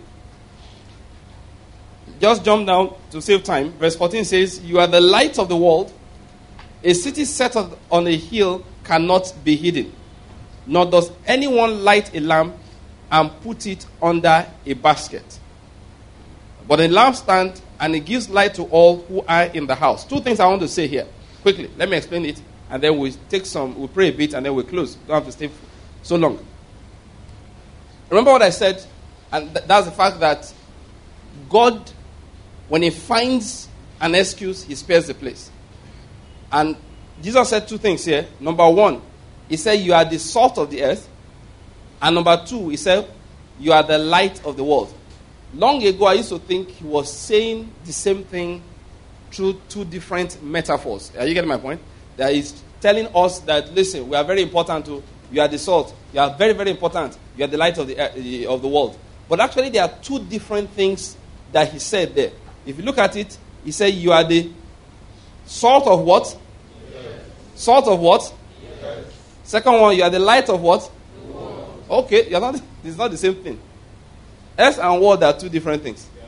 Speaker 1: Just jump down to save time. Verse 14 says, you are the light of the world. A city set on a hill cannot be hidden. Nor does anyone light a lamp and put it under a basket. But a lampstand, and it gives light to all who are in the house. Two things I want to say here. Quickly, let me explain it. And then we'll pray a bit and then we'll close. Don't have to stay so long. Remember what I said? And that's the fact that God, when he finds an excuse, he spares the place. And Jesus said two things here. Number one, he said, you are the salt of the earth. And number two, he said, you are the light of the world. Long ago, I used to think he was saying the same thing through two different metaphors. Are you getting my point? That is telling us that, listen, we are very important to, you are the salt. You are very, very important. You are the light of the world. But actually, there are two different things that he said there. If you look at it, he said, you are the salt of what? Yes. Salt of what? Yes. Second one, you are the light of what? Okay, it's not the same thing. Earth and world are two different things. Yeah.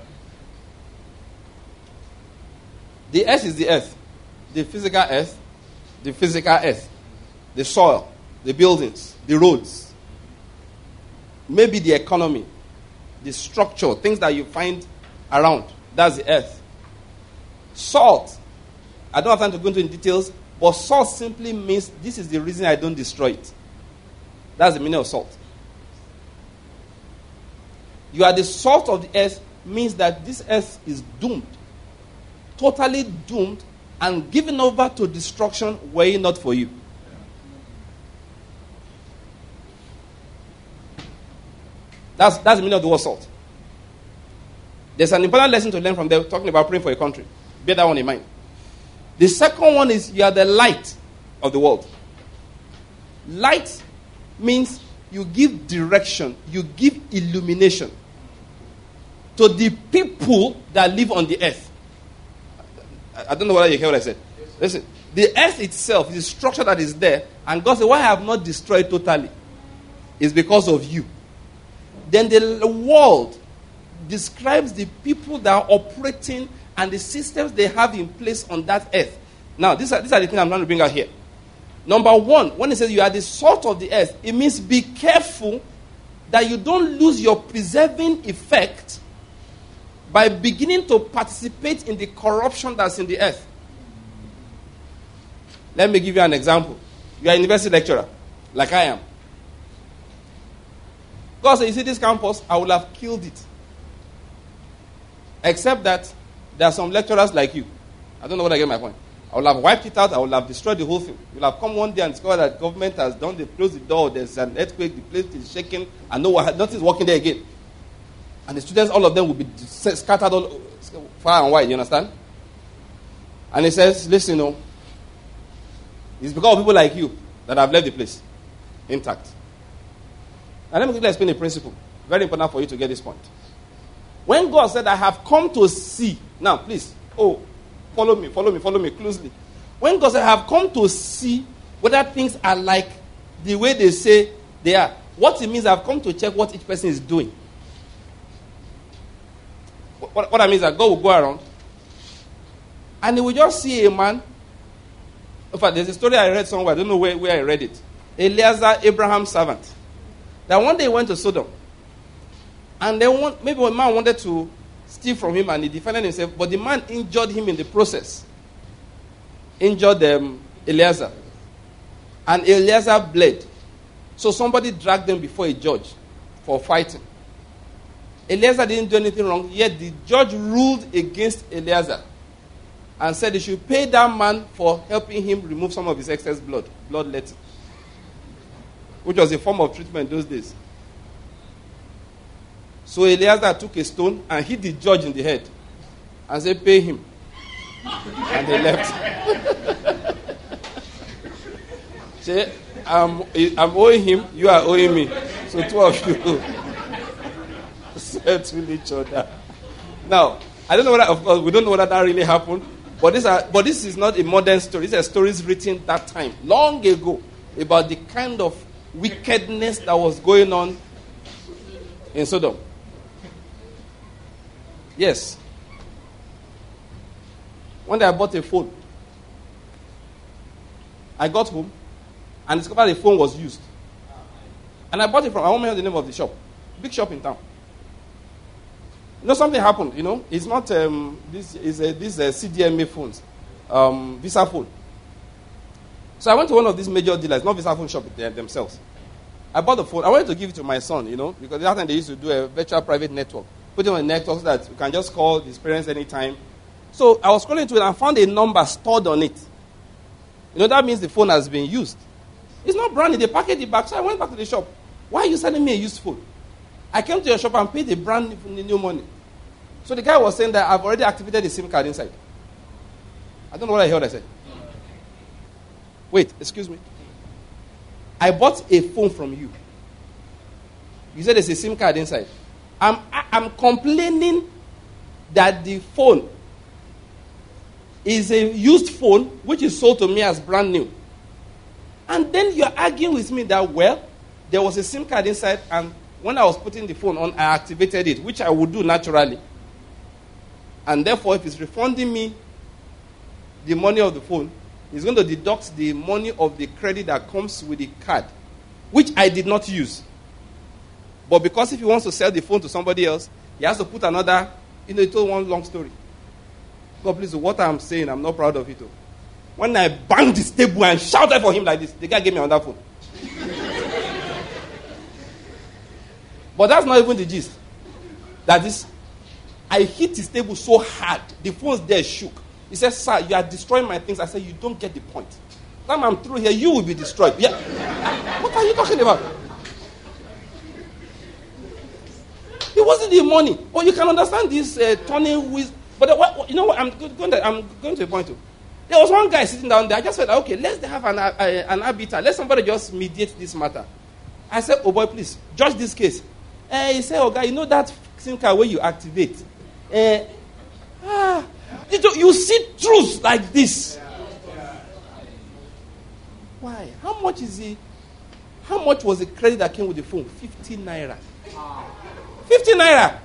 Speaker 1: The earth is the earth. The physical earth. The physical earth. The soil. The buildings. The roads. Maybe the economy. The structure. Things that you find around. That's the earth. Salt. I don't have time to go into details. But salt simply means this is the reason I don't destroy it. That's the meaning of salt. You are the salt of the earth means that this earth is doomed. Totally doomed and given over to destruction were it not for you. That's the meaning of the word salt. There's an important lesson to learn from them talking about praying for a country. Bear that one in mind. The second one is you are the light of the world. Light means you give direction, you give illumination to the people that live on the earth. I don't know whether you hear what I said. Listen, the earth itself is a structure that is there, and God said, why I have not destroyed totally is because of you. Then the world describes the people that are operating and the systems they have in place on that earth. Now, these are the things I'm trying to bring out here. Number one, when it says you are the salt of the earth, it means be careful that you don't lose your preserving effect by beginning to participate in the corruption that's in the earth. Let me give you an example. You are a university lecturer, like I am. God said, you see this campus, I will have killed it. Except that there are some lecturers like you. I don't know whether I get my point. I will have wiped it out. I will have destroyed the whole thing. You will have come one day and discovered that government has done, they've closed the door, there's an earthquake, the place is shaking, and nothing is working there again. And the students, all of them will be scattered all far and wide, you understand? And he says, listen, it's because of people like you that have left the place intact. And let me quickly explain the principle. Very important for you to get this point. When God said, I have come to see. Now, please. Follow me closely. When God said, I have come to see whether things are like the way they say they are. What it means, I have come to check what each person is doing. What I mean is that God will go around and he will just see a man. In fact, there's a story I read somewhere. I don't know where I read it. Eliezer, Abraham's servant. That one day he went to Sodom. And then maybe a man wanted to steal from him and he defended himself. But the man injured him in the process. Injured Eliezer. And Eliezer bled. So somebody dragged them before a judge for fighting. Eliezer didn't do anything wrong. Yet the judge ruled against Eliezer. And said he should pay that man for helping him remove some of his excess bloodletting. Which was a form of treatment those days. So Eliezer took a stone and hit the judge in the head. And said, pay him. And they left. Say, I'm owing him, you are owing me. So two of you settle each other. Now, I don't know whether, of course, we don't know whether that really happened. But this is not a modern story. These are stories written that time, long ago, about the kind of wickedness that was going on in Sodom. Yes. One day I bought a phone. I got home and discovered the phone was used. And I bought it from, I won't mention the name of the shop. Big shop in town. You know, something happened, It's not, this CDMA phones. Visa phone. So I went to one of these major dealers, not Visa phone shop themselves. I bought the phone. I wanted to give it to my son, because that time they used to do a virtual private network. Put it on a network so that you can just call his parents anytime. So I was scrolling to it and found a number stored on it. That means the phone has been used. It's not brand new. They packaged it back. So I went back to the shop. Why are you sending me a used phone? I came to your shop and paid the brand new money. So the guy was saying that I've already activated the SIM card inside. I don't know what I said. Wait, excuse me. I bought a phone from you. You said there's a SIM card inside. I'm complaining that the phone is a used phone which is sold to me as brand new. And then you're arguing with me that, there was a SIM card inside and when I was putting the phone on, I activated it, which I would do naturally. And therefore, if it's refunding me the money of the phone, it's going to deduct the money of the credit that comes with the card, which I did not use. But because if he wants to sell the phone to somebody else, he has to put another, he told one long story. God, please, what I'm saying, I'm not proud of it. When I banged this table and shouted for him like this, the guy gave me another phone. But that's not even the gist. That is, I hit his table so hard, the phone's there shook.
Speaker 2: He said, sir, you are destroying my things. I said, you don't get the point. Now I'm through here, you will be destroyed. Yeah. What are you talking about? It wasn't the money. But you can understand this turning with. But you know what? I'm going to the point too. There was one guy sitting down there. I just said, okay, let's have an arbiter. Let somebody just mediate this matter. I said, oh boy, please, judge this case. He said, oh guy, you know that SIM card where you activate? You see truth like this. Why? How much is it? How much was the credit that came with the phone? 50 naira. 50 naira.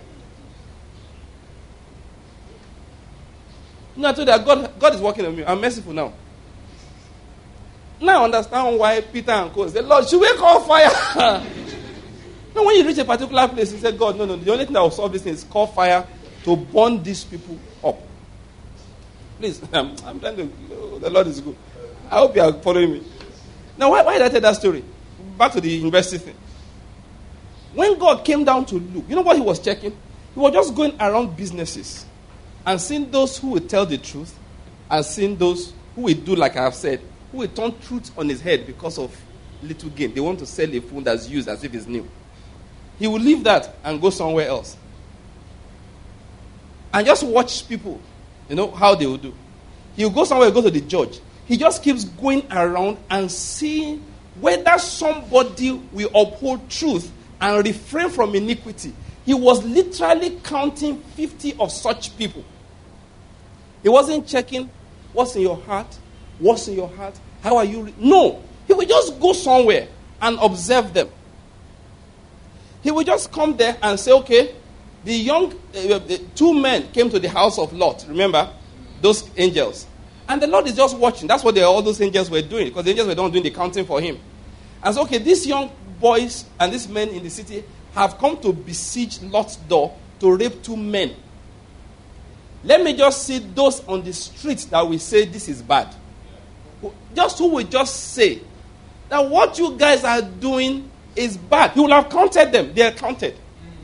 Speaker 2: I told that God is working on me. I'm merciful now. Now I understand why Peter and Co. said, Lord, should we call fire? Now when you reach a particular place, you say, God, no. The only thing that will solve this thing is call fire to burn these people up. Please, I'm trying to, the Lord is good. I hope you are following me. Now, why did I tell that story? Back to the university thing. When God came down to look, you know what he was checking? He was just going around businesses and seeing those who will tell the truth and seeing those who will do like I have said, who will turn truth on his head because of little gain. They want to sell a phone that's used as if it's new. He will leave that and go somewhere else. And just watch people, how they will do. He will go somewhere, go to the judge. He just keeps going around and seeing whether somebody will uphold truth and refrain from iniquity. He was literally counting 50 of such people. He wasn't checking what's in your heart, how are you. No, he would just go somewhere and observe them. He would just come there and say, okay, the two men came to the house of Lot. Remember? Those angels. And the Lord is just watching. That's what all those angels were doing. Because the angels were not doing the counting for him. And so, okay, these young boys and these men in the city have come to besiege Lot's door to rape two men. Let me just see those on the street that will say this is bad. Just who will just say that what you guys are doing is bad. He will have counted them. They are counted.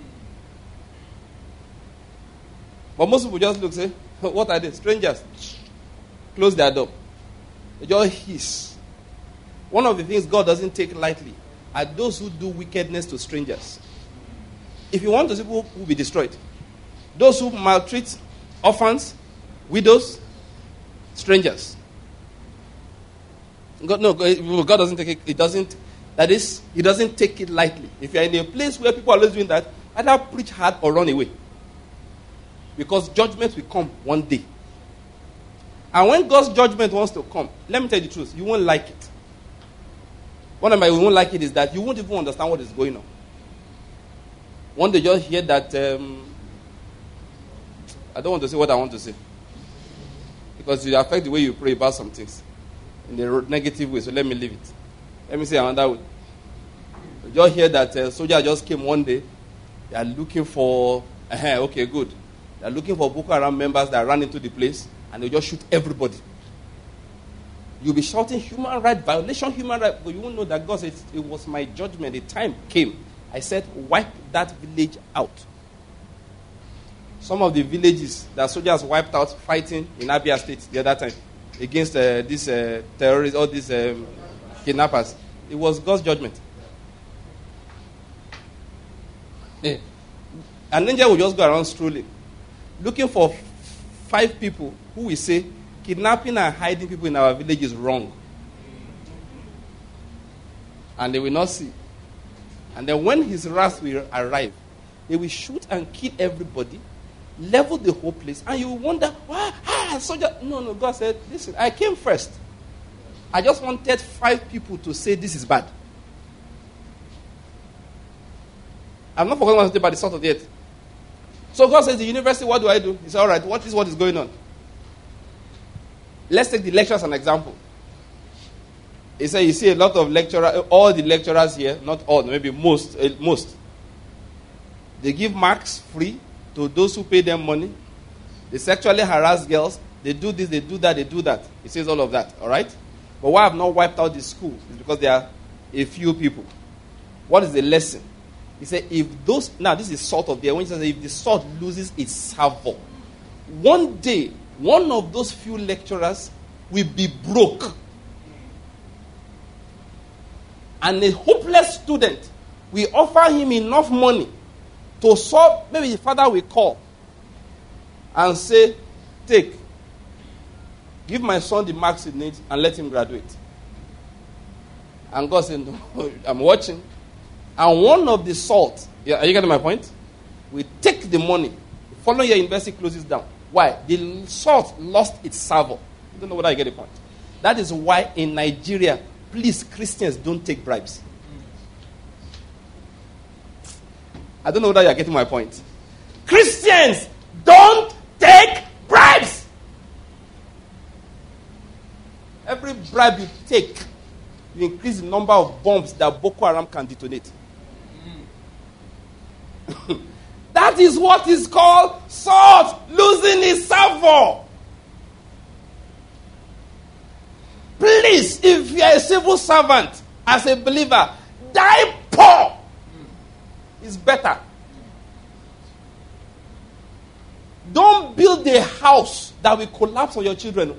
Speaker 2: But most people just look, say, what are they? Strangers. Close their door. They just hiss. One of the things God doesn't take lightly are those who do wickedness to strangers. If you want to see people who will be destroyed, those who maltreat orphans, widows, strangers. God doesn't take it. He doesn't take it lightly. If you are in a place where people are always doing that, either preach hard or run away. Because judgment will come one day. And when God's judgment wants to come, let me tell you the truth, you won't like it. One of my you won't like it is that you won't even understand what is going on. One day just hear that, I don't want to say what I want to say. Because it affects the way you pray about some things. In a negative way, so let me leave it. Let me say another way. You just hear that soldier just came one day. They are looking for, okay, good. They are looking for Boko Haram members that ran into the place. And they just shoot everybody. You'll be shouting human right violation, human right, but you won't know that God said it was my judgment. The time came. I said, wipe that village out. Some of the villages that soldiers wiped out fighting in Abia State the other time against these terrorists or these kidnappers, it was God's judgment. Yeah. An angel will just go around strolling, looking for 5 people who will say, kidnapping and hiding people in our village is wrong. And they will not see. And then when his wrath will arrive, they will shoot and kill everybody, level the whole place, and you will wonder, soldier. No, God said, listen, I came first. I just wanted 5 people to say this is bad. I'm not forgetting what to say about the salt of the earth. So God says, the university, what do I do? He said, all right, what is going on? Let's take the lecture as an example. He said, you see a lot of lecturers, all the lecturers here, not all, maybe most, they give marks free to those who pay them money. They sexually harass girls. They do this, they do that, they do that. He says all of that, all right? But why I have not wiped out the school is because there are a few people. What is the lesson? He said, now this is salt of the earth. When he says, if the salt loses its savor, one day, one of those few lecturers will be broke. And a hopeless student, we offer him enough money to solve. Maybe the father will call and say, take, give my son the marks he needs and let him graduate. And God said, no, I'm watching. And one of the salt, are you getting my point? We take the money. The following year, university closes down. Why? The salt lost its savor. I don't know whether I get the point. That is why in Nigeria, please, Christians, don't take bribes. I don't know whether you're getting my point. Christians, don't take bribes. Every bribe you take, you increase the number of bombs that Boko Haram can detonate. That is what is called salt losing its savor. Please, if you are a civil servant, as a believer, die poor. It's better. Don't build a house that will collapse on your children.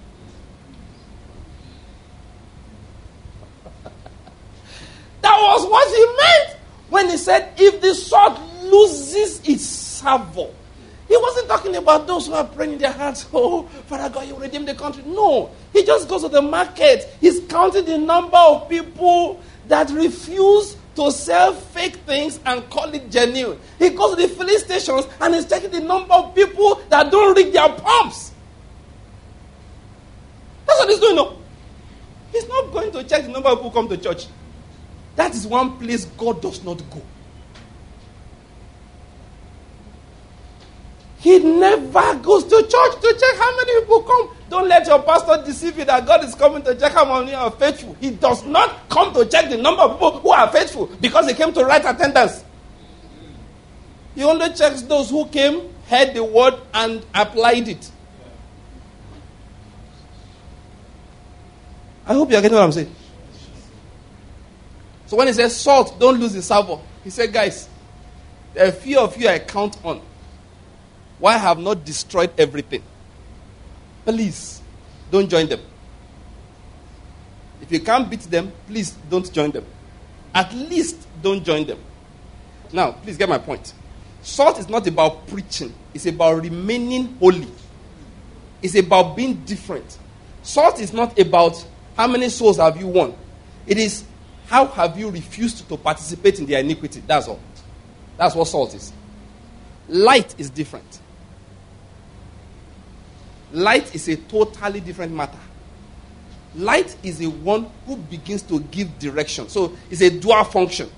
Speaker 2: That was what he meant when he said, if the salt loses its savor. He wasn't talking about those who are praying in their hearts, oh, Father God, you redeem the country. No. He just goes to the market. He's counting the number of people that refuse to sell fake things and call it genuine. He goes to the filling stations and he's checking the number of people that don't rig their pumps. That's what he's doing now. He's not going to check the number of people who come to church. That is one place God does not go. He never goes to church to check how many people come. Don't let your pastor deceive you that God is coming to check how many are faithful. He does not come to check the number of people who are faithful because they came to write attendance. He only checks those who came, heard the word, and applied it. I hope you are getting what I'm saying. So when he says salt, don't lose the savor. He said, guys, there are a few of you I count on. Why I have not destroyed everything? Please, don't join them. If you can't beat them, please don't join them. At least don't join them. Now, please get my point. Salt is not about preaching. It's about remaining holy. It's about being different. Salt is not about how many souls have you won. It is how have you refused to participate in their iniquity. That's all. That's what salt is. Light is different. Light is a totally different matter. Light is a one who begins to give direction. So it's a dual function.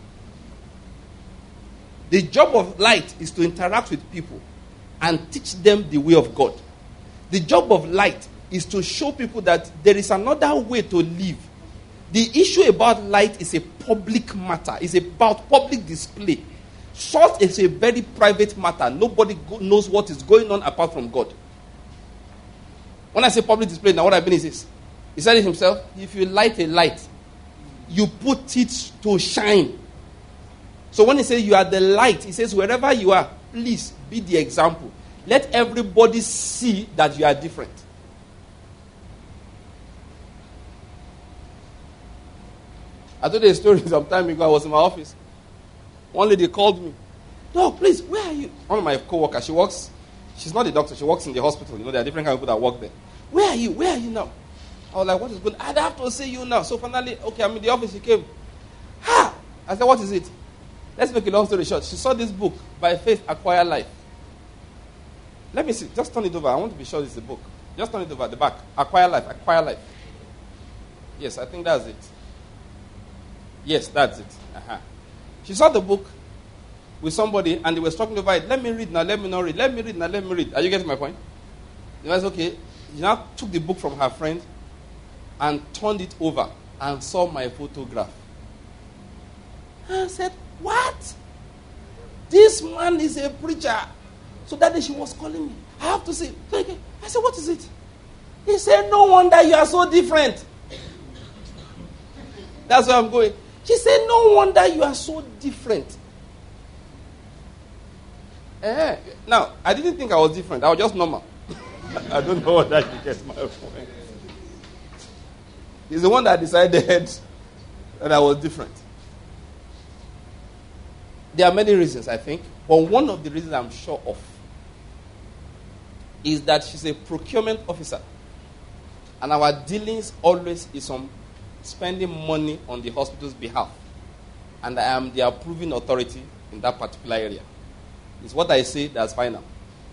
Speaker 2: The job of light is to interact with people and teach them the way of God. The job of light is to show people that there is another way to live. The issue about light is a public matter. It's about public display. Salt is a very private matter. Nobody knows what is going on apart from God. When I say public display, now what I mean is this. He said it himself. If you light a light, you put it to shine. So when he says you are the light, he says wherever you are, please be the example. Let everybody see that you are different. I told you a story some time ago. I was in my office. One lady called me. Doc, please, where are you? One of my co-workers, she's not a doctor, she works in the hospital. You know, there are different kinds of people that work there. Where are you? Where are you now? I was like, what is good? I'd have to see you now. So finally, okay, I'm in the office. She came. Ha! I said, what is it? Let's make a long story short. She saw this book, By Faith Acquire Life. Let me see. Just turn it over. I want to be sure it's the book. Just turn it over at the back. Acquire Life. Acquire Life. Yes, I think that's it. Yes, that's it. Uh-huh. She saw the book with somebody and they were talking over it. Let me read now, let me not read. Let me read now, let me read. Are you getting my point? It was okay. She now took the book from her friend and turned it over and saw my photograph. And I said, what? This man is a preacher. So that day she was calling me. I have to say, okay. I said, what is it? He said, no wonder you are so different. That's where I'm going. She said, no wonder you are so different. Now, I didn't think I was different. I was just normal. I don't know what that you get my point. He's the one that decided that I was different. There are many reasons, I think. But one of the reasons I'm sure of is that she's a procurement officer. And our dealings always is on spending money on the hospital's behalf. And I am the approving authority in that particular area. It's what I say that's final.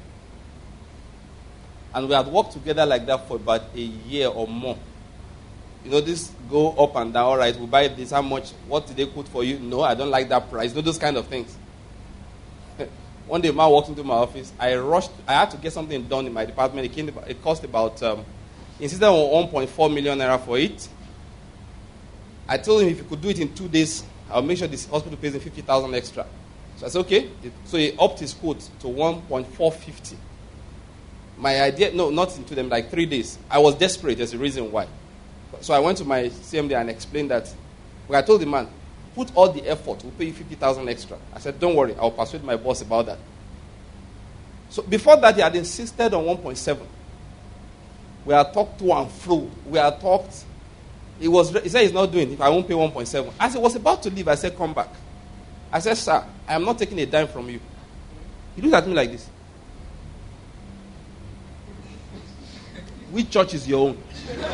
Speaker 2: And we had worked together like that for about a year or more. You know, this go up and down. All right, we buy this. How much? What did they quote for you? No, I don't like that price. You know, those kind of things. One day, a man walked into my office. I rushed. I had to get something done in my department. It cost about, insisted on 1.4 million naira for it. I told him if he could do it in 2 days, I'll make sure this hospital pays him 50,000 extra. So I said, okay. So he upped his quote to 1.450. My idea, no, not into them, like 3 days. I was desperate. There's a reason why. So I went to my CMD and explained that. But I told the man, put all the effort. We'll pay you 50,000 extra. I said, don't worry. I'll persuade my boss about that. So before that, he had insisted on 1.7. We had talked to and fro. We had talked. He said he's not doing it if I won't pay 1.7. As he was about to leave, I said, come back. I said, sir, I am not taking a dime from you. He looked at me like this. Which church is your own?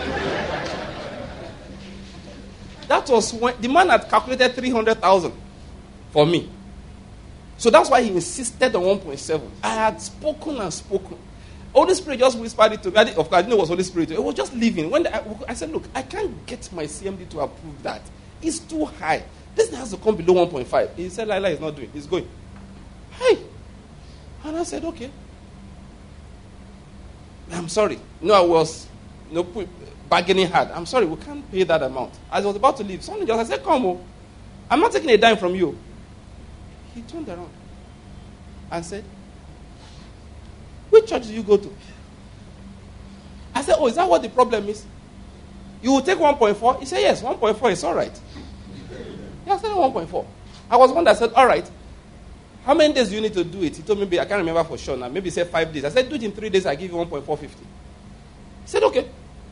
Speaker 2: That was when the man had calculated 300,000 for me. So that's why he insisted on 1.7. I had spoken and spoken. Holy Spirit just whispered it to me. Of course, I didn't know it was Holy Spirit. It was just leaving. When I said, look, I can't get my CMD to approve that. It's too high. This has to come below 1.5. He said, Lila is not doing it. He's going. Hey. And I said, okay. I'm sorry. I was bargaining hard. I'm sorry, we can't pay that amount. As I was about to leave, someone I said, come, I'm not taking a dime from you. He turned around and said, which church do you go to? I said, is that what the problem is? You will take 1.4? He said, yes, 1.4 is all right. Yeah, I said 1.4. I was one that said, all right. How many days do you need to do it? He told me, I can't remember for sure now. Maybe he said 5 days. I said, do it in 3 days, I give you 1.450. He said, okay.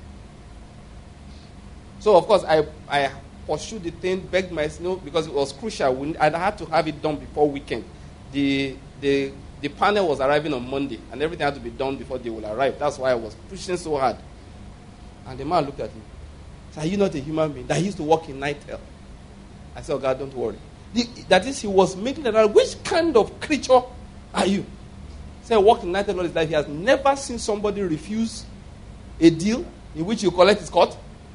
Speaker 2: So, of course, I pursued the thing, begged because it was crucial. I had to have it done before weekend. The panel was arriving on Monday, and everything had to be done before they will arrive. That's why I was pushing so hard. And the man looked at me. He said, are you not a human being? That he used to work in night hell. I said, oh, God, don't worry. That is, he was making that. Which kind of creature are you? He said, work in night hell all his life. He has never seen somebody refuse a deal in which you collect his cut.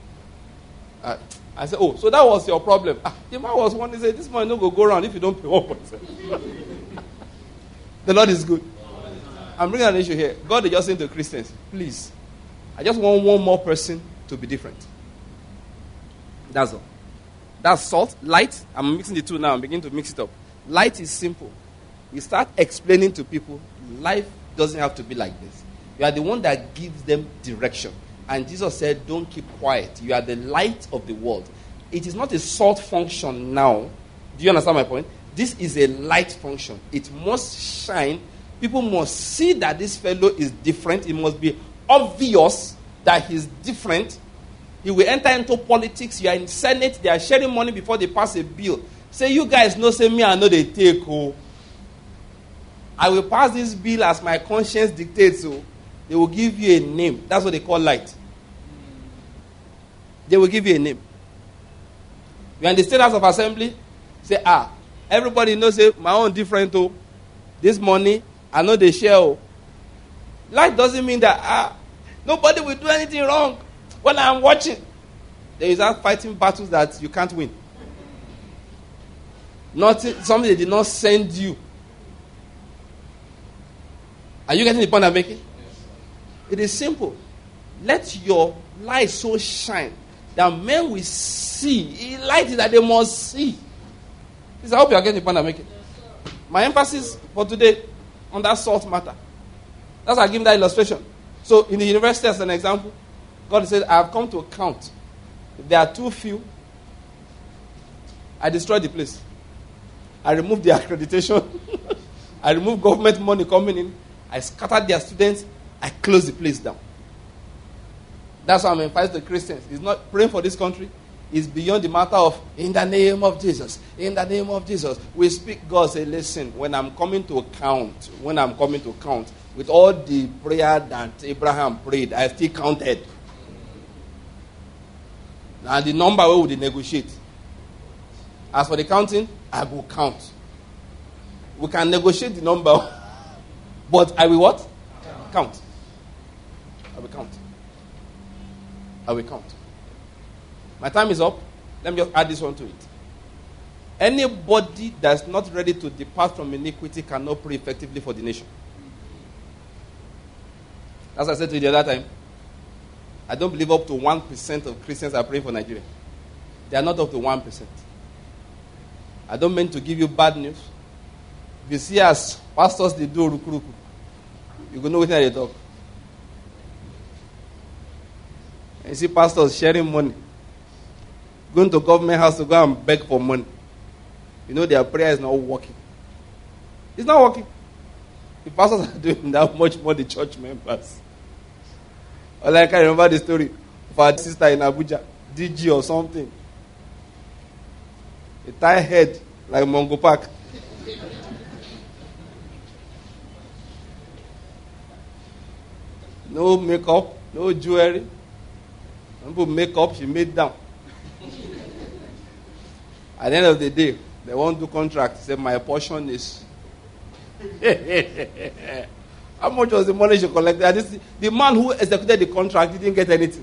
Speaker 2: I said, so that was your problem. The man was one. He said, this man no go around if you don't pay 1.7. The Lord is good. I'm bringing an issue here. God is just saying to Christians, please, I just want one more person to be different. That's all. That's salt. Light, I'm mixing the two now. I'm beginning to mix it up. Light is simple. We start explaining to people, life doesn't have to be like this. You are the one that gives them direction. And Jesus said, don't keep quiet. You are the light of the world. It is not a salt function now. Do you understand my point? This is a light function. It must shine. People must see that this fellow is different. It must be obvious that he's different. He will enter into politics. You are in Senate. They are sharing money before they pass a bill. Say, you guys know, say me, I know they take. I will pass this bill as my conscience dictates. They will give you a name. That's what they call light. They will give you a name. You are in the State House of Assembly. Say, everybody knows my own different. This money, I know they share. Light doesn't mean that nobody will do anything wrong. When I'm watching, there is that fighting battles that you can't win. Something they did not send you. Are you getting the point I'm making? Yes. It is simple. Let your light so shine that men will see. Light is that they must see. Please, I hope you are getting the point I'm making. Yes, my emphasis for today on that salt matter. That's why I give that illustration. So in the university, as an example, God said, I have come to count. If there are too few, I destroy the place. I remove the accreditation. I remove government money coming in. I scattered their students. I close the place down. That's why I'm emphasizing to Christians. It's not praying for this country. It's beyond the matter of, in the name of Jesus, in the name of Jesus. We speak, God say, listen, when I'm coming to count, with all the prayer that Abraham prayed, I still counted. And the number where would they negotiate? As for the counting, I will count. We can negotiate the number, but I will what? Count. I will count. I will count. My time is up. Let me just add this one to it. Anybody that's not ready to depart from iniquity cannot pray effectively for the nation. As I said to you the other time, I don't believe up to 1% of Christians are praying for Nigeria. They are not up to 1%. I don't mean to give you bad news. If you see as pastors, they do rukuruku, you will know what they talk. And you see pastors sharing money, going to government house to go and beg for money. You know their prayer is not working. It's not working. The pastors are doing that much more than church members. Or like I remember the story of our sister in Abuja, DG or something. A tie head like Mongo Park. No makeup, no jewelry. Some people makeup, she made down. At the end of the day, they won't do contract. Say my portion is. How much was the money she collected? The man who executed the contract didn't get anything.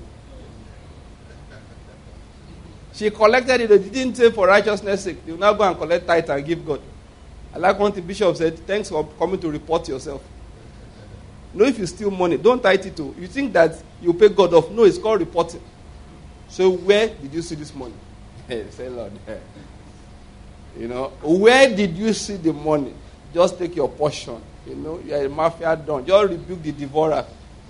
Speaker 2: She collected it, they didn't say for righteousness' sake. They will now go and collect tithe and give God. I like one thing Bishop said, thanks for coming to report yourself. No, if you steal money, don't tithe it to. You think that you pay God off. No, it's called reporting. So where did you see this money? Say, Lord. You know, where did you see the money? Just take your portion. You know, you are a mafia don. Just rebuke the devourer.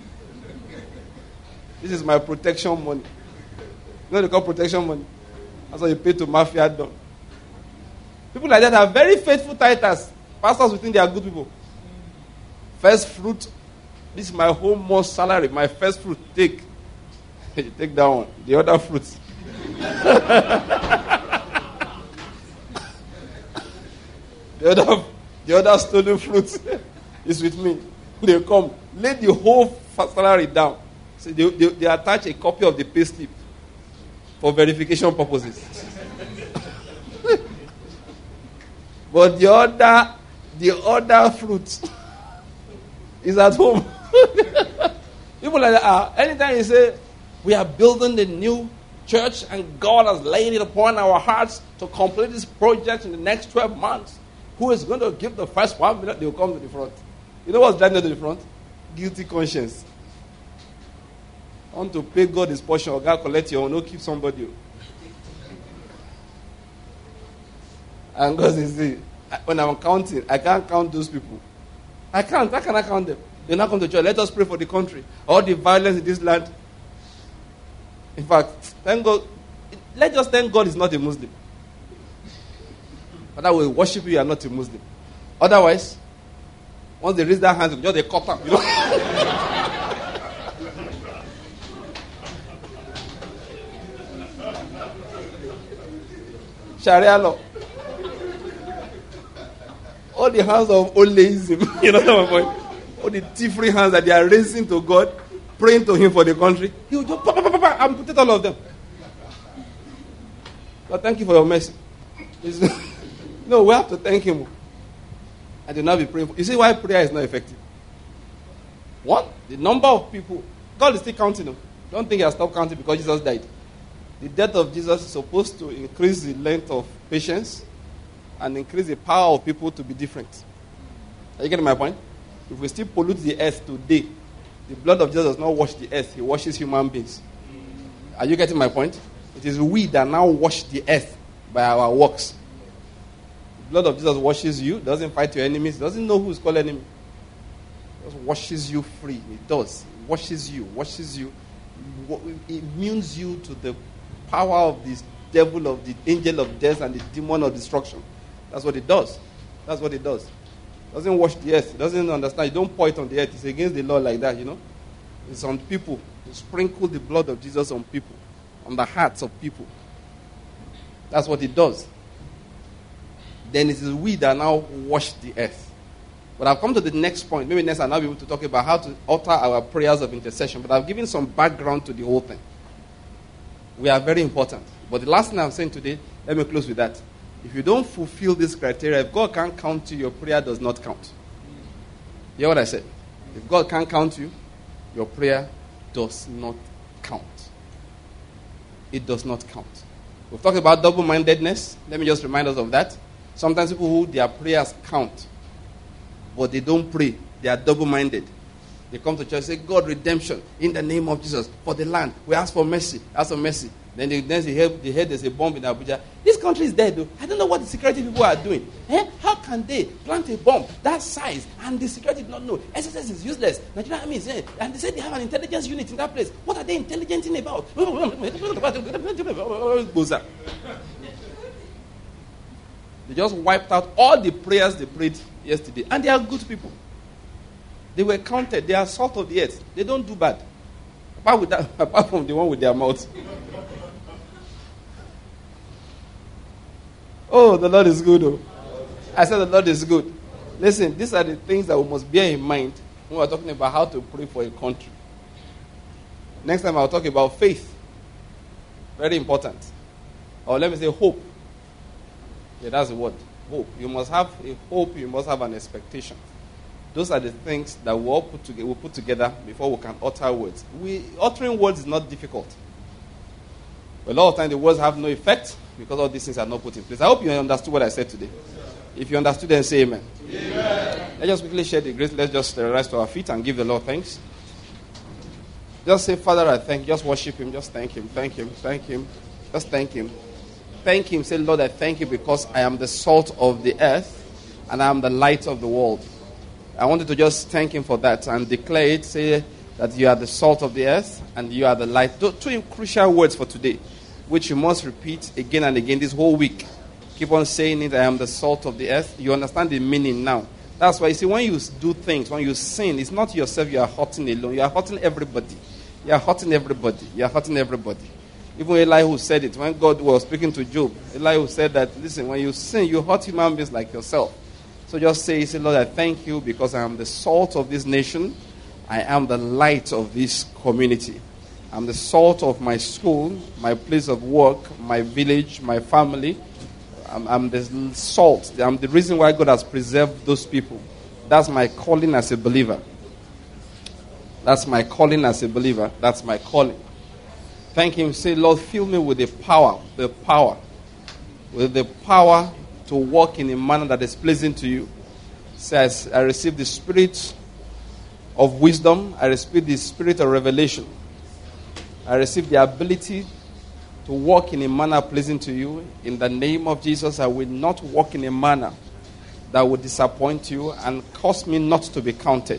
Speaker 2: This is my protection money. You know they call protection money? That's what you pay to mafia don. People like that are very faithful tithers. Pastors will think they are good people. First fruit. This is my whole month's salary. My first fruit. Take. You take that one. The other fruits. The other stolen fruits is with me. They come, lay the whole salary down. So they attach a copy of the pay slip for verification purposes. But the other fruit is at home. People like that. Anytime you say, we are building the new church and God has laid it upon our hearts to complete this project in the next 12 months. Who is going to give the first 1 million? They will come to the front. You know what's driving to the front? Guilty conscience. I want to pay God his portion, or God collect your own, no keep somebody. And God says, when I'm counting, I can't count those people. I can't. How can I count them? They're not come to church. Let us pray for the country. All the violence in this land. In fact, thank God. Let's just thank God is not a Muslim. But that will worship you are not a Muslim. Otherwise, once they raise their hands, just they cut up, you know. Sharia law. All the hands of Oleism, you know my point? All the tea-free hands that they are raising to God, praying to him for the country, he will just and put it all of them. But thank you for your mercy. No, we have to thank him. I do not be praying for. You see why prayer is not effective? One, the number of people. God is still counting them. Don't think he has stopped counting because Jesus died. The death of Jesus is supposed to increase the length of patience and increase the power of people to be different. Are you getting my point? If we still pollute the earth today, the blood of Jesus does not wash the earth. He washes human beings. Are you getting my point? It is we that now wash the earth by our works. The blood of Jesus washes you, doesn't fight your enemies, doesn't know who is called enemy. It just washes you free. It does. It washes you. It immunes you to the power of this devil, of the angel of death, and the demon of destruction. That's what it does. That's what it does. Doesn't wash the earth. Doesn't understand. You don't pour it on the earth. It's against the law like that, It's on people. You sprinkle the blood of Jesus on people, on the hearts of people. That's what it does. Then it is we that now wash the earth. But I've come to the next point. Maybe next I'll now be able to talk about how to utter our prayers of intercession. But I've given some background to the whole thing. We are very important. But the last thing I'm saying today, let me close with that. If you don't fulfill this criteria, if God can't count you, your prayer does not count. You hear what I said? If God can't count you, your prayer does not count. It does not count. We've talked about double-mindedness. Let me just remind us of that. Sometimes people who their prayers count, but they don't pray. They are double-minded. They come to church and say, God, redemption, in the name of Jesus, for the land. We ask for mercy. Ask for mercy. Then they hear there's a bomb in Abuja. This country is dead, though. I don't know what the security people are doing. How can they plant a bomb that size and the security did not know? SSS is useless. Nigeria Army is there. And they say they have an intelligence unit in that place. What are they intelligenting about? They just wiped out all the prayers they prayed yesterday. And they are good people. They were counted. They are salt of the earth. They don't do bad. Apart from the one with their mouth. Oh, the Lord is good. Oh. I said the Lord is good. Listen, these are the things that we must bear in mind when we're talking about how to pray for a country. Next time I'll talk about faith. Very important. Or let me say hope. Yeah, that's the word. Hope. You must have a hope. You must have an expectation. Those are the things that we all put together before we can utter words. Uttering words is not difficult. But a lot of times the words have no effect because all these things are not put in place. I hope you understood what I said today. If you understood, then say amen. Amen. Let's just quickly share the grace. Let's just rise to our feet and give the Lord thanks. Just say, Father, I thank you. Just worship him. Just thank him. Thank him. Thank him. Just thank him. Thank him. Say, Lord, I thank you because I am the salt of the earth and I am the light of the world. I wanted to just thank him for that and declare it. Say that you are the salt of the earth and you are the light. Two crucial words for today, which you must repeat again and again this whole week. Keep on saying it, I am the salt of the earth. You understand the meaning now. That's why you see, when you do things, when you sin, it's not yourself you are hurting alone. You are hurting everybody. You are hurting everybody. You are hurting everybody. Even Elihu said it when God was speaking to Job. Elihu said that, listen, when you sin, you hurt human beings like yourself. So just say, Lord, I thank you because I am the salt of this nation. I am the light of this community. I'm the salt of my school, my place of work, my village, my family. I'm the salt. I'm the reason why God has preserved those people. That's my calling as a believer. That's my calling as a believer. That's my calling. Thank him. Say, Lord, fill me with the power to walk in a manner that is pleasing to you. Says, I receive the spirit of wisdom. I receive the spirit of revelation. I receive the ability to walk in a manner pleasing to you. In the name of Jesus, I will not walk in a manner that will disappoint you and cause me not to be counted.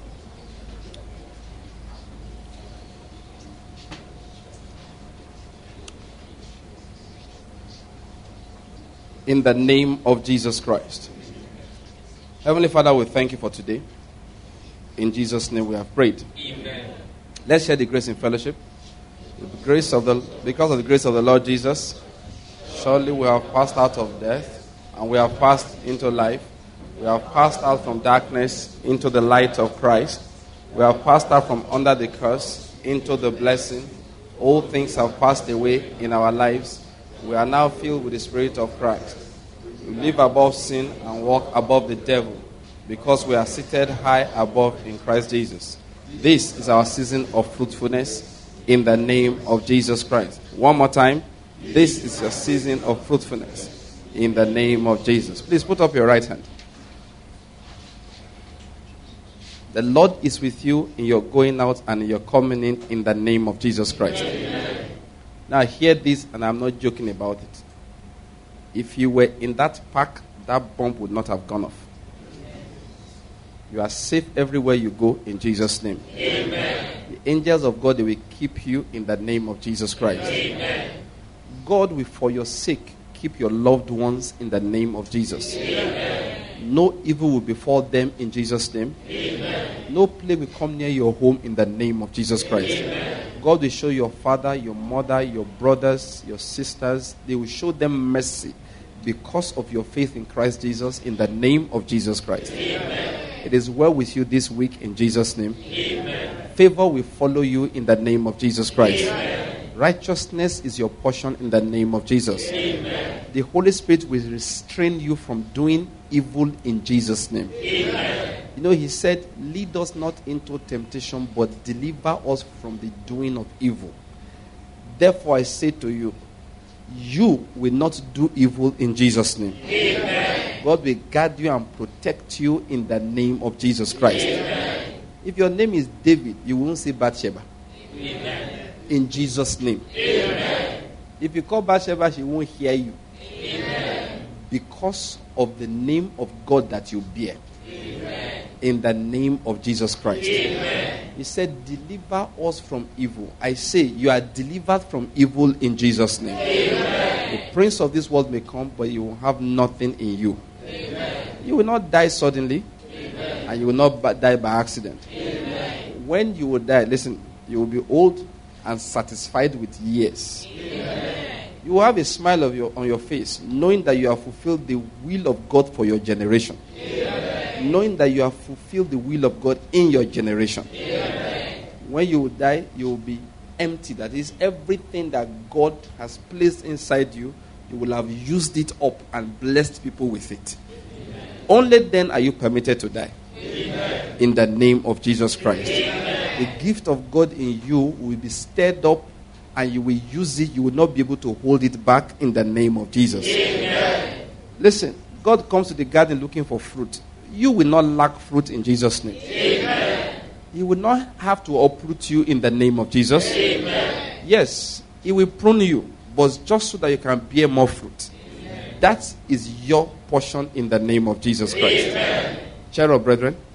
Speaker 2: In the name of Jesus Christ. Heavenly Father, we thank you for today. In Jesus' name we have prayed. Amen. Let's share the grace in fellowship. Because of the grace of the Lord Jesus, surely we have passed out of death and we have passed into life. We have passed out from darkness into the light of Christ. We have passed out from under the curse into the blessing. All things have passed away in our lives. We are now filled with the Spirit of Christ. We live above sin and walk above the devil because we are seated high above in Christ Jesus. This is our season of fruitfulness in the name of Jesus Christ. One more time. This is your season of fruitfulness in the name of Jesus. Please put up your right hand. The Lord is with you in your going out and in your coming in the name of Jesus Christ. Amen. Now hear this, and I'm not joking about it. If you were in that park, that bomb would not have gone off. You are safe everywhere you go in Jesus' name. Amen. The angels of God, they will keep you in the name of Jesus Christ. Amen. God will, for your sake, keep your loved ones in the name of Jesus. Amen.
Speaker 1: No evil will befall them in Jesus' name. No plague will come near your home in the name of Jesus Christ. God will show your father, your mother, your brothers, your sisters. They will show them mercy because of your faith in Christ Jesus in the name of Jesus Christ. It is well with you this week in Jesus' name. Favor will follow you in the name of Jesus Christ. Righteousness is your portion in the name of Jesus. The Holy Spirit will restrain you from doing evil in Jesus' name. You know, he said, lead us not into temptation, but deliver us from the doing of evil. Therefore, I say to you, you will not do evil in Jesus' name. God will guard you and protect you in the name of Jesus Christ. If your name is David, you won't say Bathsheba. In Jesus' name. If you call Bathsheba, she won't hear you. Because of the name of God that you bear. In the name of Jesus Christ. He said, deliver us from evil. I say, you are delivered from evil in Jesus' name. The prince of this world may come, but you will have nothing in you. You will not die suddenly. And you will not die by accident. When you will die, listen, you will be old and satisfied with years. You will have a smile on your face, knowing that you have fulfilled the will of God for your generation. Knowing that you have fulfilled the will of God in your generation. When you will die, you will be empty. That is, everything that God has placed inside you, you will have used it up and blessed people with it. Only then are you permitted to die. In the name of Jesus Christ. The gift of God in you will be stirred up and you will use it. You will not be able to hold it back in the name of Jesus. Listen, God comes to the garden looking for fruit. You will not lack fruit in Jesus' name. He will not have to uproot you in the name of Jesus. Yes, He will prune you, but just so that you can bear more fruit. That is your portion in the name of Jesus Christ. Child of brethren,